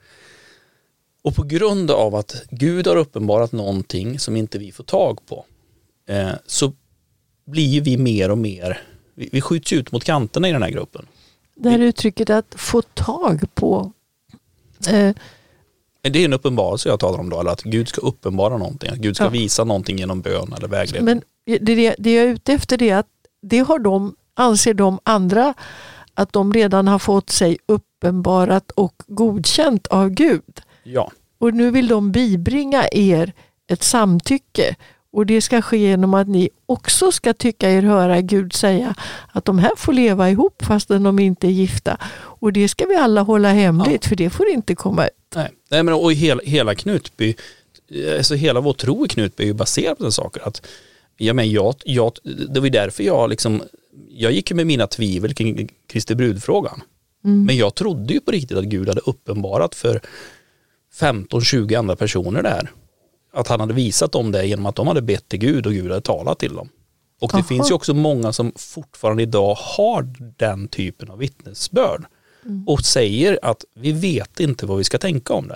Och på grund av att Gud har uppenbarat någonting som inte vi får tag på eh, så blir vi mer och mer, vi, vi skjuts ut mot kanterna i den här gruppen. Det här uttrycket att få tag på eh, det är en uppenbarelse jag talar om då, eller att Gud ska uppenbara någonting, att Gud ska ja. visa någonting genom bön eller vägledning. Men det, det jag är ute efter är att det har de, anser de andra att de redan har fått sig uppenbarat och godkänt av Gud. Ja. Och nu vill de bibringa er ett samtycke. Och det ska ske genom att ni också ska tycka er höra Gud säga att de här får leva ihop fastän de inte är gifta. Och det ska vi alla hålla hemligt ja. för det får inte komma ut. Nej, Nej men och hela, hela Knutby, alltså hela vår tro i Knutby är ju baserad på den saker att ja, men jag, jag, det var ju därför jag liksom, jag gick med mina tvivel kring Kristi brudfrågan. Mm. Men jag trodde ju på riktigt att Gud hade uppenbarat för femton tjugo andra personer där. Att han hade visat dem det genom att de hade bett till Gud och Gud hade talat till dem. Och det Aha. finns ju också många som fortfarande idag har den typen av vittnesbörd. Mm. Och säger att vi vet inte vad vi ska tänka om det.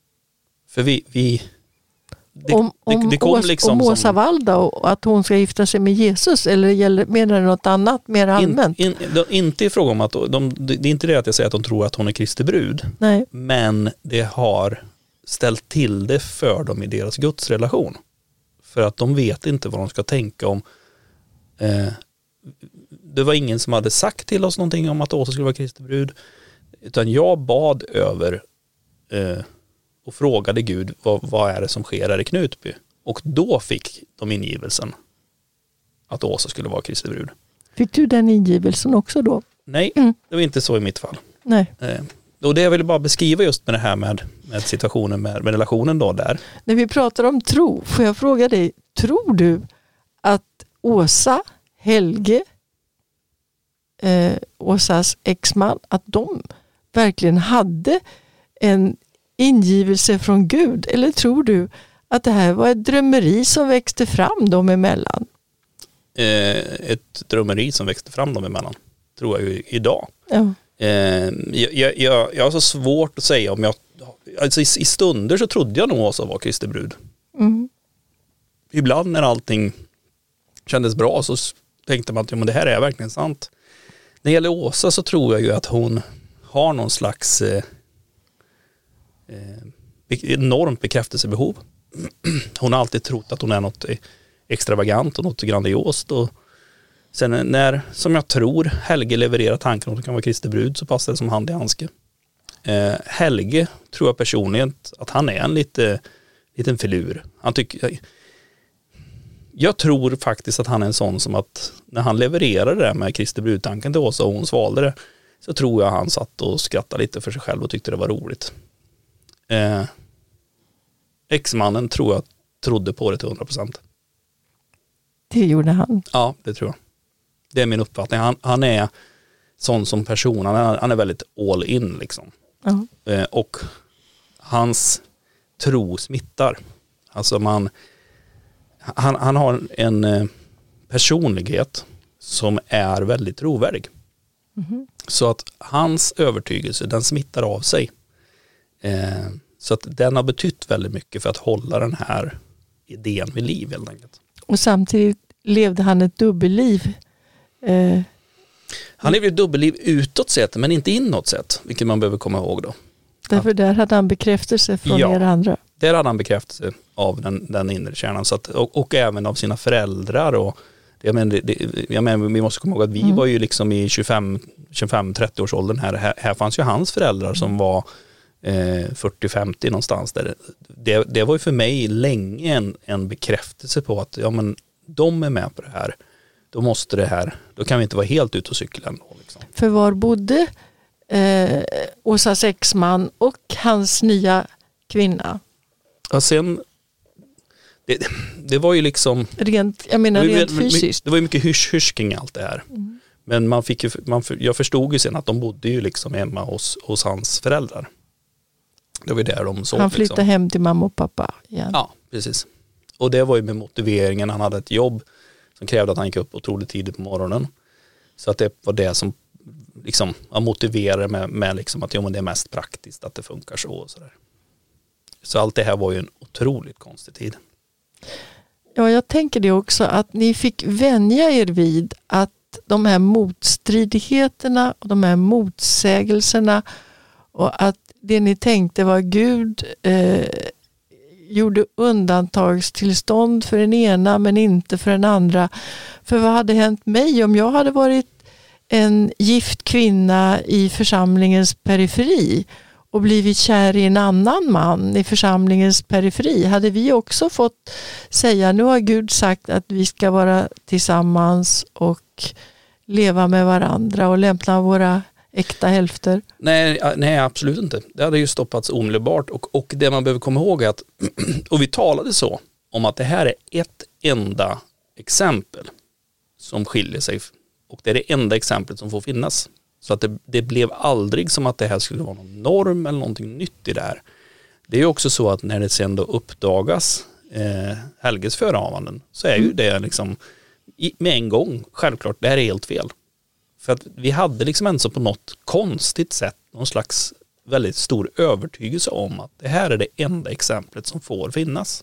För vi... vi det, om det, det kom om, liksom om Åsa Valda och att hon ska gifta sig med Jesus eller gäller, menar det något annat mer allmänt? In, in, de, inte i fråga om att de, det är inte det att jag säger att de tror att hon är Kristi brud. Nej. Men det har ställt till det för dem i deras gudsrelation. För att de vet inte vad de ska tänka om. Eh, det var ingen som hade sagt till oss någonting om att Åsa skulle vara Kristi brud. Utan jag bad över eh, och frågade Gud vad, vad är det som sker här i Knutby. Och då fick de ingivelsen att Åsa skulle vara Kristi brud. Fick du den ingivelsen också då? Nej, mm. det var inte så i mitt fall. Nej. Eh, och det jag ville bara beskriva just med det här med, med situationen med, med relationen då där. När vi pratar om tro, får jag fråga dig, tror du att Åsa, Helge, eh, Åsas exman, att de verkligen hade en ingivelse från Gud? Eller tror du att det här var ett drömmeri som växte fram dem emellan? Eh, ett drömmeri som växte fram dem emellan, tror jag ju idag. Ja. Eh, jag, jag, jag har så svårt att säga om jag, alltså i, i stunder så trodde jag nog Åsa var Kristi brud. Mm. Ibland när allting kändes bra så tänkte man att ja, men det här är verkligen sant. När det gäller Åsa så tror jag ju att hon har någon slags eh, eh, enormt bekräftelsebehov. Hon har alltid trott att hon är något extravagant och något grandiost. Och sen när, som jag tror, Helge levererar tanken att hon kan vara Kristi brud så passar det som hand i handske. Eh, Helge tror jag personligen att han är en lite, liten filur. Han tycker... Jag tror faktiskt att han är en sån som att när han levererade det med Kristi brudtanken till oss och hon svalde det, så tror jag han satt och skrattade lite för sig själv och tyckte det var roligt. Eh, Ex-mannen tror jag trodde på det till hundra procent. Det gjorde han? Ja, det tror jag. Det är min uppfattning. Han, han är sån som person. Han är, han är väldigt all in liksom. Uh-huh. Eh, och hans tro smittar. Alltså man han, han har en eh, personlighet som är väldigt trovärdig. Mm-hmm. Så att hans övertygelse, den smittar av sig. Eh, så att den har betytt väldigt mycket för att hålla den här idén vid liv helt enkelt. Och samtidigt levde han ett dubbelliv. Eh. Han levde ett dubbelliv utåt sett men inte inåt sett, vilket man behöver komma ihåg då. Därför att där hade han bekräftelse från ja, er andra. Där hade han bekräftelse av den, den inre kärnan så att, och, och även av sina föräldrar. Och, jag, menar, det, jag menar, vi måste komma ihåg att vi mm. var ju liksom i tjugofem trettio års åldern här. här. Här fanns ju hans föräldrar mm. som var eh, fyrtio femtio någonstans. Där. Det, det var ju för mig länge en, en bekräftelse på att ja, men, de är med på det här. Då måste det här, då kan vi inte vara helt ute och cykla ändå. Liksom. För var bodde eh, Åsas exman och hans nya kvinna? Ja, sen det, det var ju liksom rent, jag menar det, rent fysiskt. Det var ju mycket hysch-hysch kring allt det här. Mm. Men man fick ju, man, jag förstod ju sen att de bodde ju liksom hemma hos, hos hans föräldrar. Det var där de såg. Han flyttade liksom hem till mamma och pappa igen. Ja, precis. Och det var ju med motiveringen, han hade ett jobb som krävde att han gick upp otroligt tidigt på morgonen. Så att det var det som liksom han motiverade med, med liksom att jo, men det är mest praktiskt att det funkar så och sådär. Så allt det här var ju en otroligt konstig tid. Ja, jag tänker det också att ni fick vänja er vid att de här motstridigheterna och de här motsägelserna och att det ni tänkte var Gud eh, gjorde undantagstillstånd för den ena men inte för den andra. För vad hade hänt mig om jag hade varit en gift kvinna i församlingens periferi och blivit kär i en annan man i församlingens periferi? Hade vi också fått säga nu har Gud sagt att vi ska vara tillsammans och leva med varandra och lämna våra äkta hälfter? Nej, nej, absolut inte. Det hade ju stoppats omedelbart och, och det man behöver komma ihåg är att och vi talade så om att det här är ett enda exempel som skiljer sig och det är det enda exemplet som får finnas. Så att det, det blev aldrig som att det här skulle vara någon norm eller någonting nytt i det här. Det är ju också så att när det sen då uppdagas eh, Helges förehavanden så är ju det liksom i, med en gång självklart, det här är helt fel. För att vi hade liksom ändå på något konstigt sätt någon slags väldigt stor övertygelse om att det här är det enda exemplet som får finnas.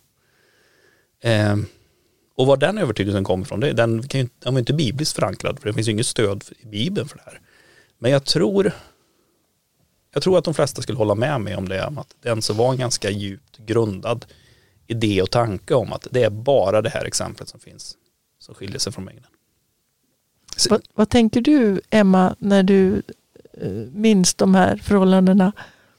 Eh, och var den övertygelsen kommer ifrån, det, den, kan ju, den var inte bibliskt förankrad för det finns ju inget stöd i Bibeln för det här. Men jag tror jag tror att de flesta skulle hålla med mig om det, om att den så var en ganska djupt grundad idé och tanke om att det är bara det här exemplet som finns som skiljer sig från mängden. Vad, vad tänker du, Emma, när du eh, minns de här förhållandena?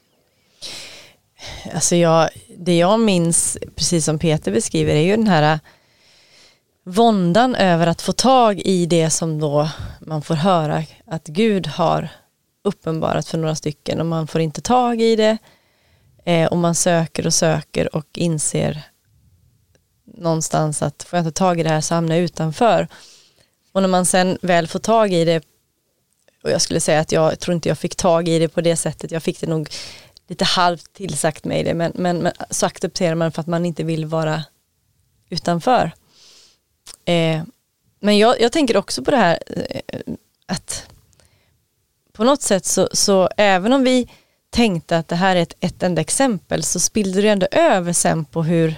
Alltså jag, det jag minns, precis som Peter beskriver, är ju den här våndan över att få tag i det som då man får höra att Gud har uppenbarat för några stycken och man får inte tag i det eh, och man söker och söker och inser någonstans att får jag inte tag i det här så hamnar jag utanför. Och när man sen väl får tag i det, och jag skulle säga att jag tror inte jag fick tag i det på det sättet, jag fick det nog lite halvt tillsagt mig det, men, men, men så accepterar man för att man inte vill vara utanför. Eh, men jag, jag tänker också på det här eh, att på något sätt så, så även om vi tänkte att det här är ett, ett enda exempel så spillde det ändå över sen på hur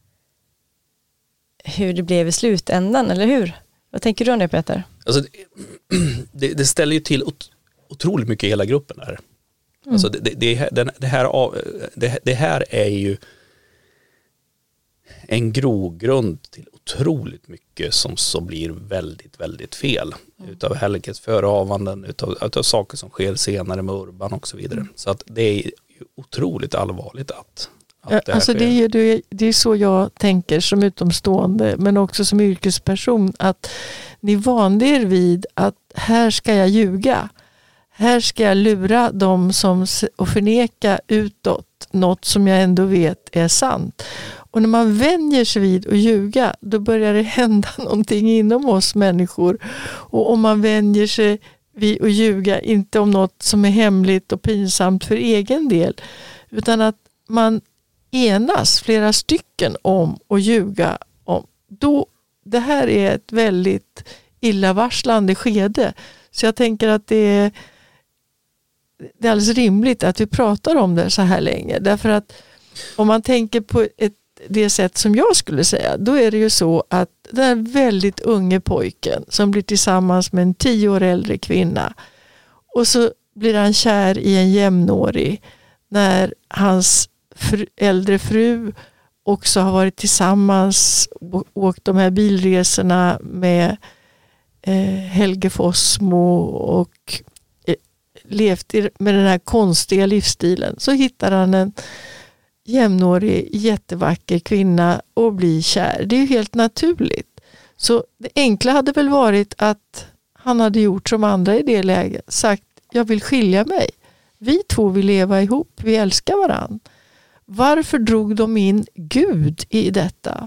hur det blev i slutändan, eller hur? Vad tänker du om det, Peter? Alltså, det, det ställer ju till ot- otroligt mycket i hela gruppen där. Mm. Alltså det, det, det, det, här, det, det här är ju en grogrund till otroligt mycket som, som blir väldigt, väldigt fel. Mm. Utav Helges förehavanden, utav, utav saker som sker senare med Urban och så vidare. Mm. Så att det är ju otroligt allvarligt att, att det, alltså det, är, det, är, det är så jag tänker som utomstående, men också som yrkesperson, att ni vande er vid att här ska jag ljuga. Här ska jag lura dem som, och förneka utåt något som jag ändå vet är sant. Och när man vänjer sig vid att ljuga, då börjar det hända någonting inom oss människor. Och om man vänjer sig vid att ljuga, inte om något som är hemligt och pinsamt för egen del, utan att man enas flera stycken om att ljuga om, då, det här är ett väldigt illavarslande skede. Så jag tänker att det är, det är alldeles rimligt att vi pratar om det så här länge. Därför att om man tänker på ett, det sätt som jag skulle säga, då är det ju så att den här väldigt unge pojken som blir tillsammans med en tio år äldre kvinna, och så blir han kär i en jämnårig när hans fru, äldre fru också har varit tillsammans och åkt de här bilresorna med eh, Helge Fossmo och eh, levt i, med den här konstiga livsstilen. Så hittar han en jämnårig, jättevacker kvinna och blir kär. Det är ju helt naturligt. Så det enkla hade väl varit att han hade gjort som andra i det läget. Sagt, jag vill skilja mig. Vi två vill leva ihop. Vi älskar varann. Varför drog de in Gud i detta?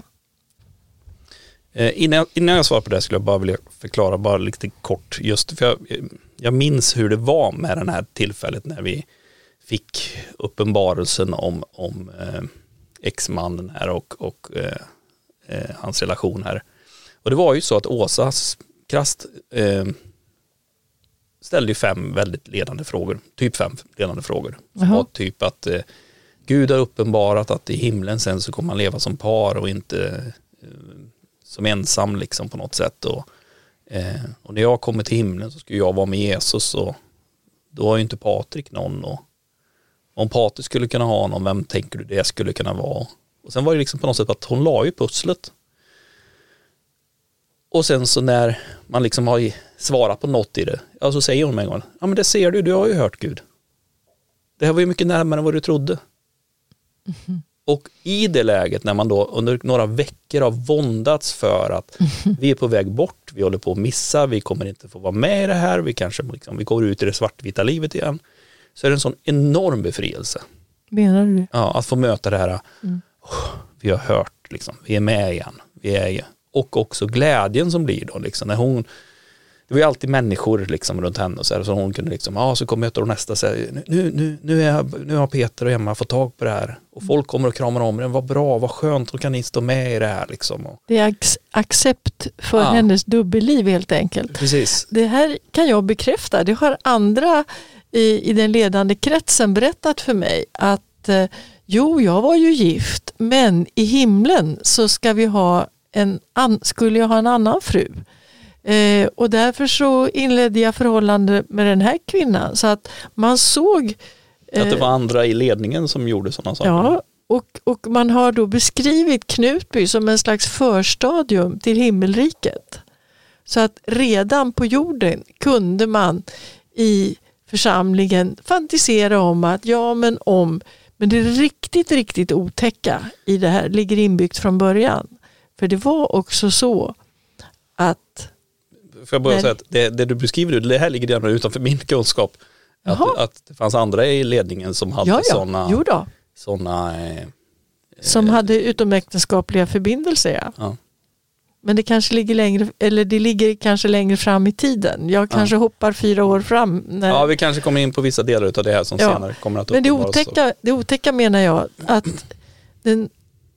Eh, innan, jag, innan jag svarar på det skulle jag bara vilja förklara bara lite kort. Just för jag, jag minns hur det var med det här tillfället när vi fick uppenbarelsen om, om eh, ex-mannen här och, och eh, eh, hans relation här. Och det var ju så att Åsas krasst eh, ställde ju fem väldigt ledande frågor. Typ fem ledande frågor. Som var typ att eh, Gud har uppenbarat att i himlen sen så kommer man leva som par och inte eh, som ensam liksom på något sätt. Och, eh, och när jag kommer till himlen så ska jag vara med Jesus, och då har ju inte Patrik någon, och om Patrik skulle kunna ha någon, vem tänker du det skulle kunna vara? Och sen var det liksom på något sätt att hon la ju pusslet. Och sen så när man liksom har svarat på något i det, ja, så säger hon med en gång, ja men det ser du, du har ju hört Gud. Det här var ju mycket närmare än vad du trodde. Mm-hmm. Och i det läget när man då under några veckor har våndats för att mm-hmm. vi är på väg bort, vi håller på att missa, vi kommer inte få vara med i det här, vi kanske liksom, vi går ut i det svartvita livet igen. Så är det en sån enorm befrielse. Menar du? Ja, att få möta det här. Mm. Oh, vi har hört, liksom, vi är med igen. Vi är igen. Och också glädjen som blir då. Liksom, när hon, det var ju alltid människor liksom, runt henne. Och så, här, så hon kunde liksom, ja, så kommer jag nästa och säger, nu, nu, nu, är jag, nu har Peter och Emma fått tag på det här. Och folk kommer och kramar om den. Vad bra, vad skönt, då kan ni stå med i det här. Liksom. Och, det är ac- accept för ja. hennes dubbelliv helt enkelt. Precis. Det här kan jag bekräfta. Det har andra i, i den ledande kretsen berättat för mig att eh, jo, jag var ju gift, men i himlen så ska vi ha en an, skulle jag ha en annan fru. Eh, och därför så inledde jag förhållande med den här kvinnan. Så att man såg... Eh, att det var andra i ledningen som gjorde sådana saker. Ja, och, och man har då beskrivit Knutby som en slags förstadium till himmelriket. Så att redan på jorden kunde man i församlingen fantisera om att ja men om, men det riktigt, riktigt otäcka i det här ligger inbyggt från början. För det var också så att... Får jag bara när... säga att det, det du beskriver, det här ligger gärna utanför min kunskap. Att, att det fanns andra i ledningen som hade ja, ja. sådana... såna, eh, som hade utomäktenskapliga förbindelser, ja. ja. Men det kanske ligger längre, eller det ligger kanske längre fram i tiden. Jag kanske ja. hoppar fyra år fram. När... Ja, vi kanske kommer in på vissa delar av det här som ja. senare kommer att Men det otäcka, det otäcka menar jag att den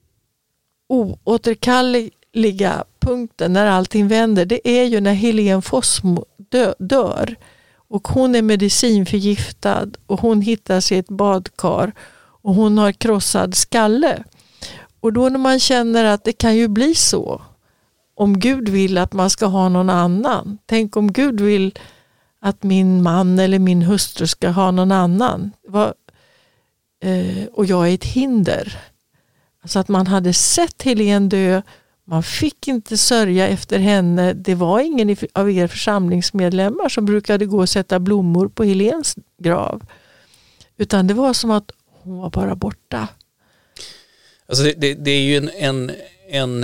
oåterkalleliga punkten när allting vänder, det är ju när Helene Fossmo dö, dör. Och hon är medicinförgiftad och hon hittas i ett badkar och hon har krossad skalle. Och då när man känner att det kan ju bli så. Om Gud vill att man ska ha någon annan. Tänk om Gud vill att min man eller min hustru ska ha någon annan. Var, eh, och jag är ett hinder. Alltså att man hade sett Helene dö. Man fick inte sörja efter henne. Det var ingen av er församlingsmedlemmar som brukade gå och sätta blommor på Helens grav. Utan det var som att hon var bara borta. Alltså det, det, det är ju en, en, en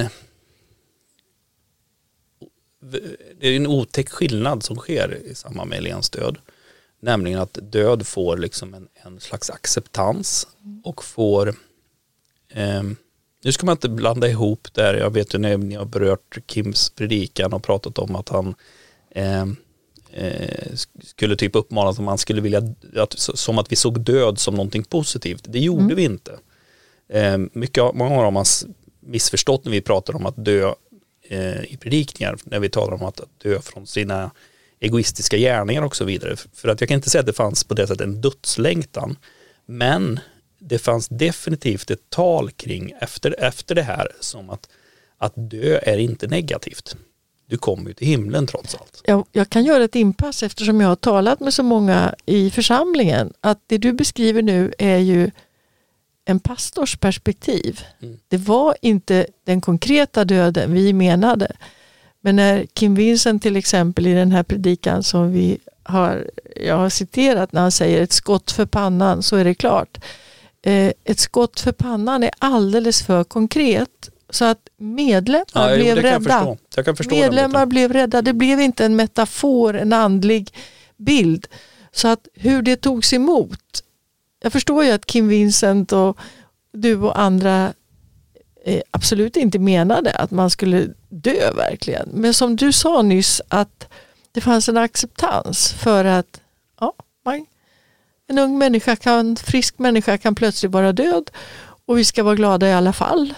det är en otäck skillnad som sker i samband med Helens död. Nämligen att död får liksom en, en slags acceptans och får eh, nu ska man inte blanda ihop där. Jag vet ju när ni har berört Kims predikan och pratat om att han eh, eh, skulle typ uppmana att man skulle vilja att, som att vi såg död som någonting positivt. Det gjorde mm. vi inte. Eh, mycket, många har man missförstått när vi pratar om att dö eh, i predikningar, när vi talar om att dö från sina egoistiska gärningar och så vidare. För att jag kan inte säga att det fanns på det sättet en dödslängtan, men det fanns definitivt ett tal kring efter, efter det här som att, att dö är inte negativt. Du kommer ju till himlen trots allt. Jag, jag kan göra ett inpass eftersom jag har talat med så många i församlingen att det du beskriver nu är ju en pastors perspektiv. Mm. Det var inte den konkreta döden vi menade. Men när Kim Vincent till exempel i den här predikan som vi har, jag har citerat, när han säger ett skott för pannan, så är det klart. Eh, ett skott för pannan är alldeles för konkret så att medlemmar ja, blev rädda. Kan jag jag kan förstå medlemmar blev rädda. Det blev inte en metafor, en andlig bild. Så att hur det togs emot. Jag förstår ju att Kim Vincent och du och andra eh, absolut inte menade att man skulle dö verkligen. Men som du sa nyss att det fanns en acceptans för att ja, man, en ung människa kan, frisk människa kan plötsligt vara död och vi ska vara glada i alla fall.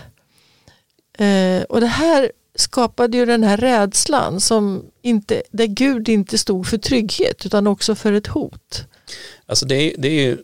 Eh, och det här skapade ju den här rädslan som inte, där Gud inte stod för trygghet utan också för ett hot. Alltså det är, det är ju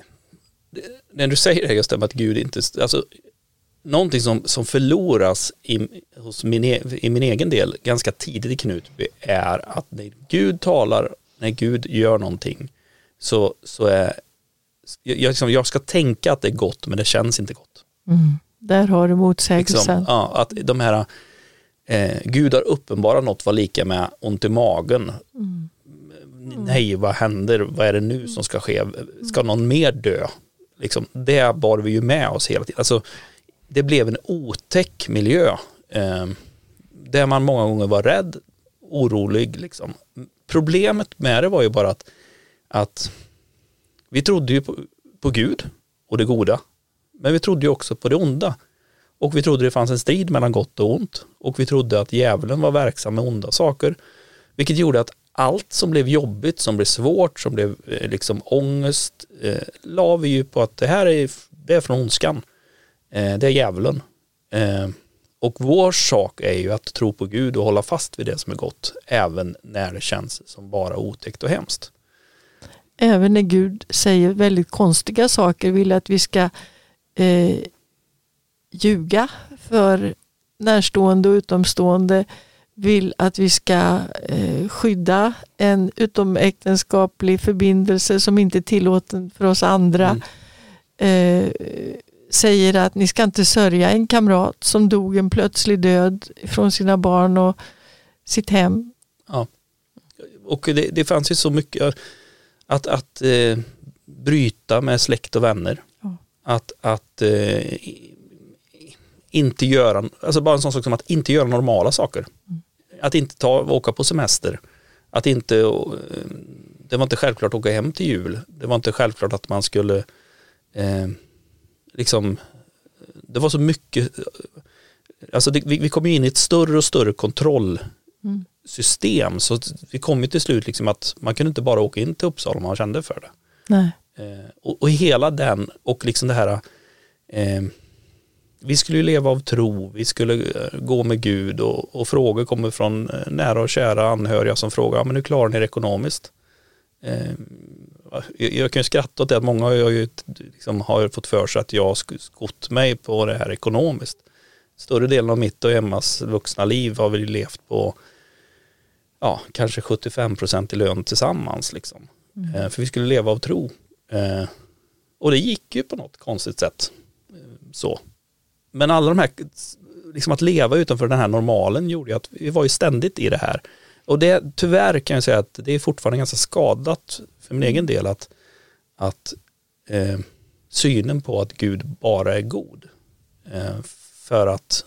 när du säger det just det, att Gud inte, alltså någonting som, som förloras i, hos min, i min egen del ganska tidigt i Knutby är att när Gud talar, när Gud gör någonting så, så är jag, liksom, jag ska tänka att det är gott men det känns inte gott. Mm. Där har du motsägelsen. Liksom, ja, att de här eh, Gud har uppenbarat något var lika med ont i magen. Mm. Nej, vad händer? Vad är det nu som ska ske? Ska någon mer dö? Liksom, det bar vi ju med oss hela tiden. Alltså, det blev en otäck miljö eh, där man många gånger var rädd, orolig. Liksom. Problemet med det var ju bara att, att vi trodde ju på, på Gud och det goda. Men vi trodde ju också på det onda. Och vi trodde det fanns en strid mellan gott och ont. Och vi trodde att djävulen var verksam med onda saker. Vilket gjorde att allt som blev jobbigt, som blev svårt, som blev eh, liksom ångest, eh, la vi ju på att det här är, det är från ondskan. Eh, det är djävulen. Eh, och vår sak är ju att tro på Gud och hålla fast vid det som är gott. Även när det känns som bara otäckt och hemskt. Även när Gud säger väldigt konstiga saker vill att vi ska eh, ljuga för närstående och utomstående, vill att vi ska eh, skydda en utomäktenskaplig förbindelse som inte är tillåten för oss andra. Mm. Eh, säger att ni ska inte sörja en kamrat som dog en plötslig död från sina barn och sitt hem. Ja, och det, det fanns ju så mycket att, att eh, bryta med släkt och vänner. Ja. Att, att eh, inte göra, alltså bara en sån sak som att inte göra normala saker. Mm. Att inte ta, åka på semester. Att inte, det var inte självklart att åka hem till jul. Det var inte självklart att man skulle eh, liksom, det var så mycket, alltså det, vi, vi kom in i ett större och större kontrollsystem. Mm. Så vi kom ju till slut liksom att man kunde inte bara åka in till Uppsala om man kände för det. Nej. Eh, och, och hela den, och liksom det här eh, vi skulle ju leva av tro, vi skulle gå med Gud och, och frågor kommer från nära och kära anhöriga som frågar, ja, men hur klarar ni det ekonomiskt? Eh, jag, jag kan ju skratta åt det att många har ju liksom, har fått för sig att jag har skott mig på det här ekonomiskt. Större delen av mitt och Emmas vuxna liv har vi levt på ja, kanske sjuttiofem procent i lön tillsammans. Liksom. Mm. Eh, för vi skulle leva av tro. Eh, och det gick ju på något konstigt sätt. Eh, så. Men alla de här, liksom att leva utanför den här normalen gjorde ju att vi var ju ständigt i det här. Och det, tyvärr kan jag säga att det är fortfarande ganska skadat för min egen del att, att eh, synen på att Gud bara är god Eh, för att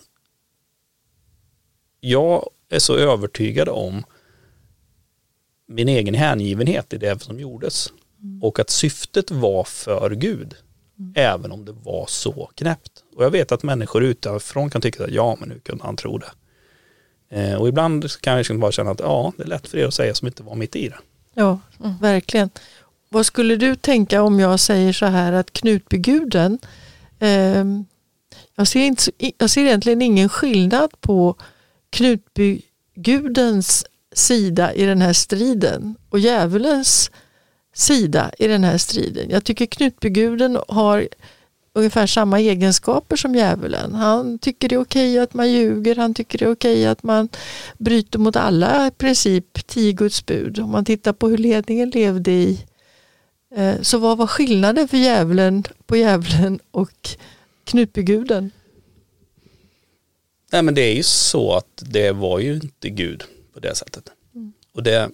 jag är så övertygad om min egen hängivenhet i det som gjordes. Mm. Och att syftet var för Gud. Mm. Även om det var så knäppt. Och jag vet att människor utifrån kan tycka att ja, men nu kunde han tro det. Eh, och ibland kan jag bara känna att ja, det är lätt för er att säga som inte var mitt i det. Ja, mm. verkligen. Vad skulle du tänka om jag säger så här att Knutbyguden, eh, jag, ser inte, jag ser egentligen ingen skillnad på Knutbygudens sida i den här striden och djävulens sida i den här striden. Jag tycker Knutbyguden har ungefär samma egenskaper som djävulen. Han tycker det är okej att man ljuger, han tycker det är okej att man bryter mot alla i princip tio Guds bud. Om man tittar på hur ledningen levde i. Så vad var skillnaden för djävulen på djävulen och Knutbyguden? Nej, men det är ju så att det var ju inte Gud på det sättet. Mm. Och det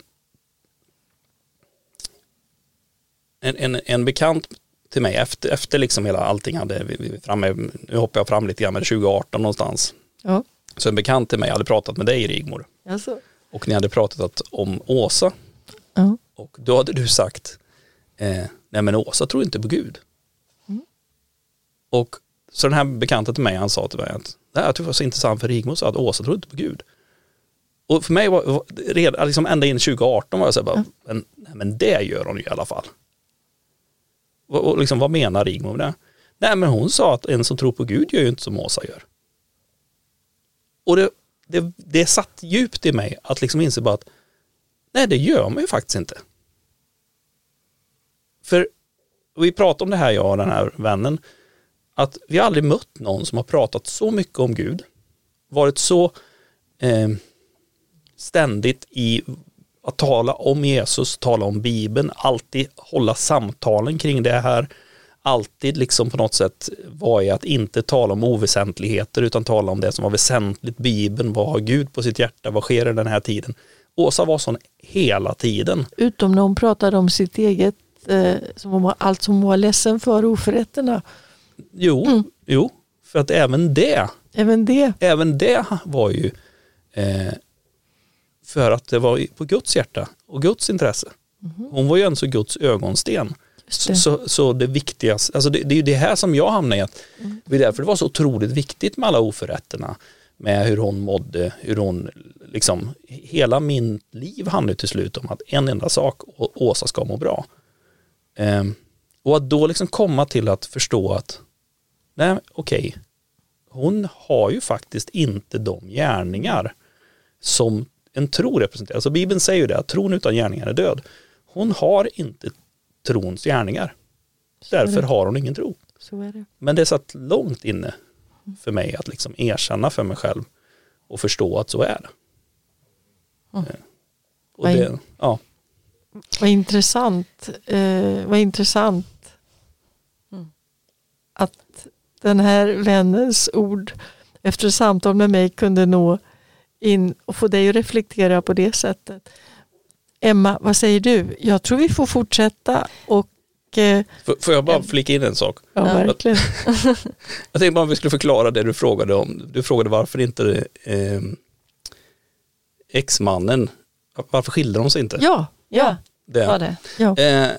en, en, en bekant till mig efter, efter liksom hela allting hade vi, vi framme, nu hoppar jag fram lite grann med tjugo arton någonstans. Ja. Så en bekant till mig hade pratat med dig, Rigmor. Alltså. Och ni hade pratat om Åsa. Ja. Och då hade du sagt eh, nej men Åsa tror inte på Gud. Mm. Och så den här bekanten till mig, han sa till mig att det här tycker jag var så intressant för Rigmor sa att Åsa tror inte på Gud. Och för mig var, var redan, liksom ända in tjugo arton var jag så här, bara, ja. men, nej, men det gör hon ju i alla fall. Och, och liksom, vad menar Rigmor med det? Nej, men hon sa att en som tror på Gud gör ju inte som Åsa gör. Och det, det, det satt djupt i mig att liksom inse bara att nej, det gör man ju faktiskt inte. För vi pratade om det här, jag och den här vännen, att vi aldrig mött någon som har pratat så mycket om Gud, varit så eh, ständigt i att tala om Jesus, tala om Bibeln, alltid hålla samtalen kring det här, alltid liksom på något sätt vara i att inte tala om oväsentligheter utan tala om det som var väsentligt, Bibeln, vad har Gud på sitt hjärta, vad sker i den här tiden. Åsa var sån hela tiden. Utom när hon pratade om sitt eget, eh, som hon var, allt som hon var ledsen för, oförrätterna. Jo, mm. jo, för att även det, även det, även det var ju eh, för att det var på Guds hjärta och Guds intresse. Mm. Hon var ju en så Guds ögonsten. Det. Så, så det viktigaste, alltså det, det är ju det här som jag hamnar i, att mm. det är därför det var så otroligt viktigt med alla oförrätterna, med hur hon mådde, hur hon liksom, hela min liv handlar till slut om att en enda sak, Åsa ska må bra. Um, och att då liksom komma till att förstå att nej, okej, okay, hon har ju faktiskt inte de gärningar som en tro representerar. Alltså Bibeln säger ju det, att tron utan gärningar är död. Hon har inte trons gärningar. Så därför har hon ingen tro. Så är det. Men det satt långt inne för mig att liksom erkänna för mig själv och förstå att så är det. Mm. Och vad, det ja. vad intressant. Eh, vad intressant mm. att den här vännens ord efter samtal med mig kunde nå in och få dig att reflektera på det sättet. Emma, vad säger du? Jag tror vi får fortsätta och... Eh, får, får jag bara flika in en sak? Ja, verkligen. Jag tänkte bara att vi skulle förklara det du frågade om. Du frågade varför inte eh, ex-mannen, varför skilde de sig inte? Ja, ja. Det. Var det. Ja. Eh,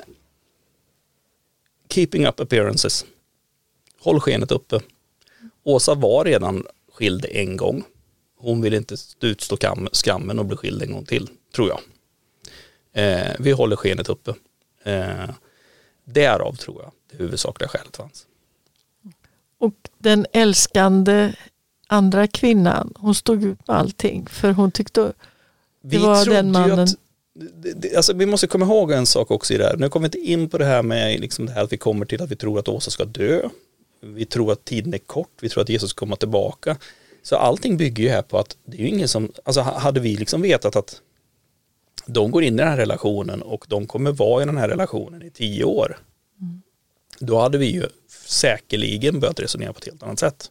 keeping up appearances. Håll skenet uppe. Åsa var redan skild en gång. Hon vill inte utstå skammen och bli skild en gång till, tror jag. Eh, vi håller skenet uppe. Eh, därav tror jag det huvudsakliga skälet fanns. Och den älskande andra kvinnan, hon stod ut med allting. För hon tyckte det vi var den mannen. Att, det, det, alltså vi måste komma ihåg en sak också i det här. Nu kommer vi inte in på det här med liksom det här att vi kommer till att vi tror att Åsa ska dö. Vi tror att tiden är kort. Vi tror att Jesus ska komma tillbaka. Så allting bygger ju här på att det är ju ingen som, alltså hade vi liksom vetat att de går in i den här relationen och de kommer vara i den här relationen i tio år. Mm. Då hade vi ju säkerligen börjat resonera på ett helt annat sätt.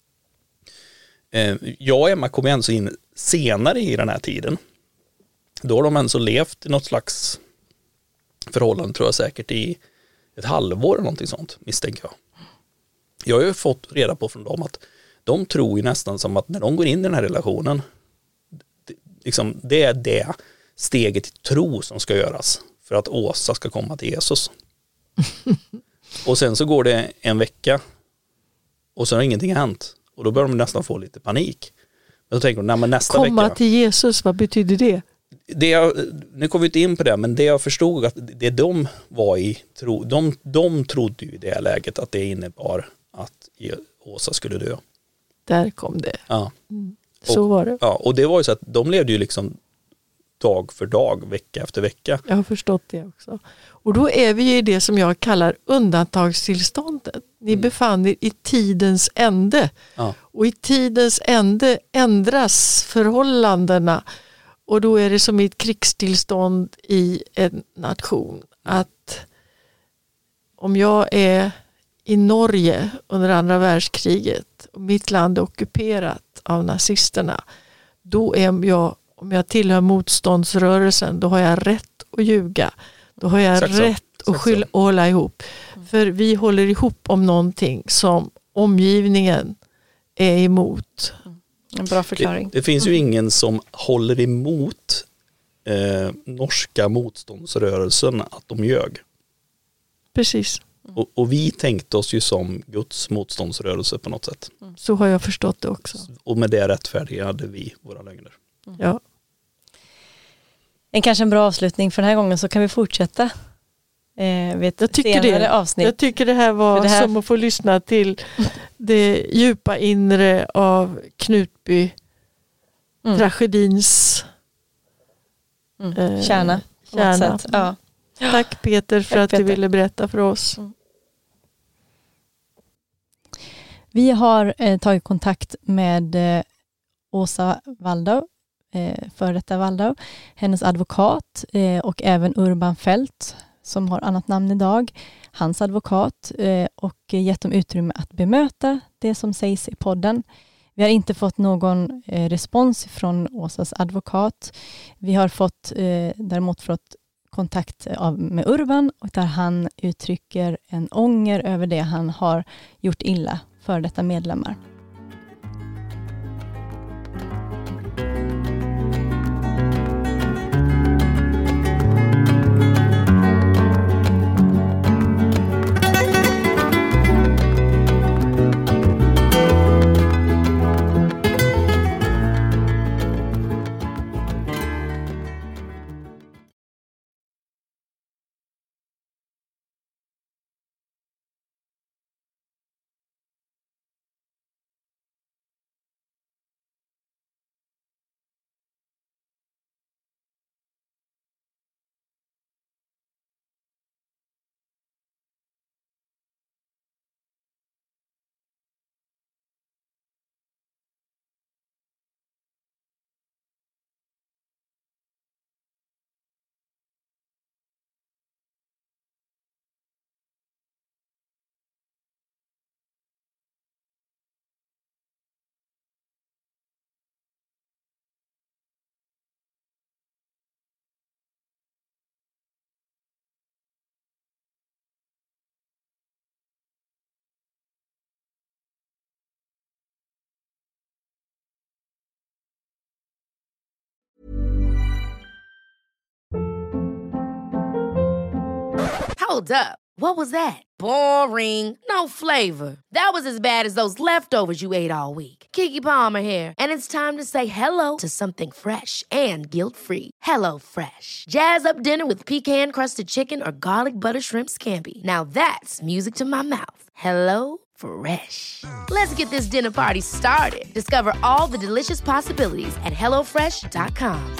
Jag och Emma kom igen så in senare i den här tiden. Då har de ändå levt i något slags förhållande, tror jag säkert, i ett halvår eller någonting sånt, misstänker jag. jag har ju fått reda på från dem att de tror ju nästan som att när de går in i den här relationen, det, liksom, det är det steget till tro som ska göras för att Åsa ska komma till Jesus. Och sen så går det en vecka och så har ingenting hänt. Och då börjar de nästan få lite panik. Men då tänker de, nej men nästa komma vecka. Komma till Jesus, vad betyder det? det jag, nu kommer vi inte in på det, men det jag förstod att det de var i, tro, de, de trodde ju i det läget att det innebar att Åsa skulle dö. Där kom det. Ja. Mm. Så och, var det. Ja, och det var ju så att de levde ju liksom dag för dag, vecka efter vecka. Jag har förstått det också. Och då är vi i det som jag kallar undantagstillståndet. Ni mm. befann er i tidens ände. Ja. Och i tidens ände ändras förhållandena. Och då är det som i ett krigstillstånd i en nation. Att om jag är i Norge under andra världskriget och mitt land är ockuperat av nazisterna, då är jag, om jag tillhör motståndsrörelsen, då har jag rätt att ljuga. Då har jag Exakt rätt så. att skylla, hålla ihop. Mm. För vi håller ihop om någonting som omgivningen är emot. Mm. En bra förklaring. Det, det finns ju ingen som håller emot eh, norska motståndsrörelsen att de ljög. Precis. Mm. Och, och vi tänkte oss ju som Guds motståndsrörelse på något sätt. Mm. Så har jag förstått det också. Och med det rättfärdigade vi våra lögner. Mm. Ja. En kanske en bra avslutning för den här gången, så kan vi fortsätta eh, vid ett jag tycker senare det. avsnitt. Jag tycker det här var det här... som att få lyssna till det djupa inre av Knutby mm. tragedins mm. eh, kärna. kärna. Ja. Tack Peter för Tack, att Peter. du ville berätta för oss. Mm. Vi har eh, tagit kontakt med eh, Åsa Waldau, eh, före detta Waldau, hennes advokat eh, och även Urban Fält som har annat namn idag, hans advokat, eh, och gett dem utrymme att bemöta det som sägs i podden. Vi har inte fått någon eh, respons från Åsas advokat. Vi har fått eh, däremot fått kontakt av, med Urban, och där han uttrycker en ånger över det han har gjort illa för detta medlemmar. Hold up. What was that? Boring. No flavor. That was as bad as those leftovers you ate all week. Keke Palmer here, and it's time to say hello to something fresh and guilt-free. Hello Fresh. Jazz up dinner with pecan-crusted chicken or garlic butter shrimp scampi. Now that's music to my mouth. Hello Fresh. Let's get this dinner party started. Discover all the delicious possibilities at hello fresh dot com.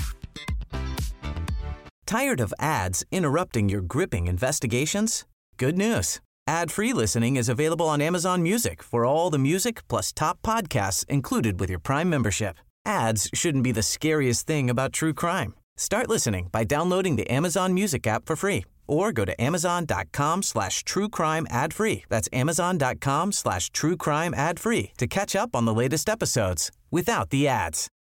Tired of ads interrupting your gripping investigations? Good news. Ad-free listening is available on Amazon Music for all the music plus top podcasts included with your Prime membership. Ads shouldn't be the scariest thing about true crime. Start listening by downloading the Amazon Music app for free or go to amazon.com slash true crime ad free. That's amazon.com slash true crime ad free to catch up on the latest episodes without the ads.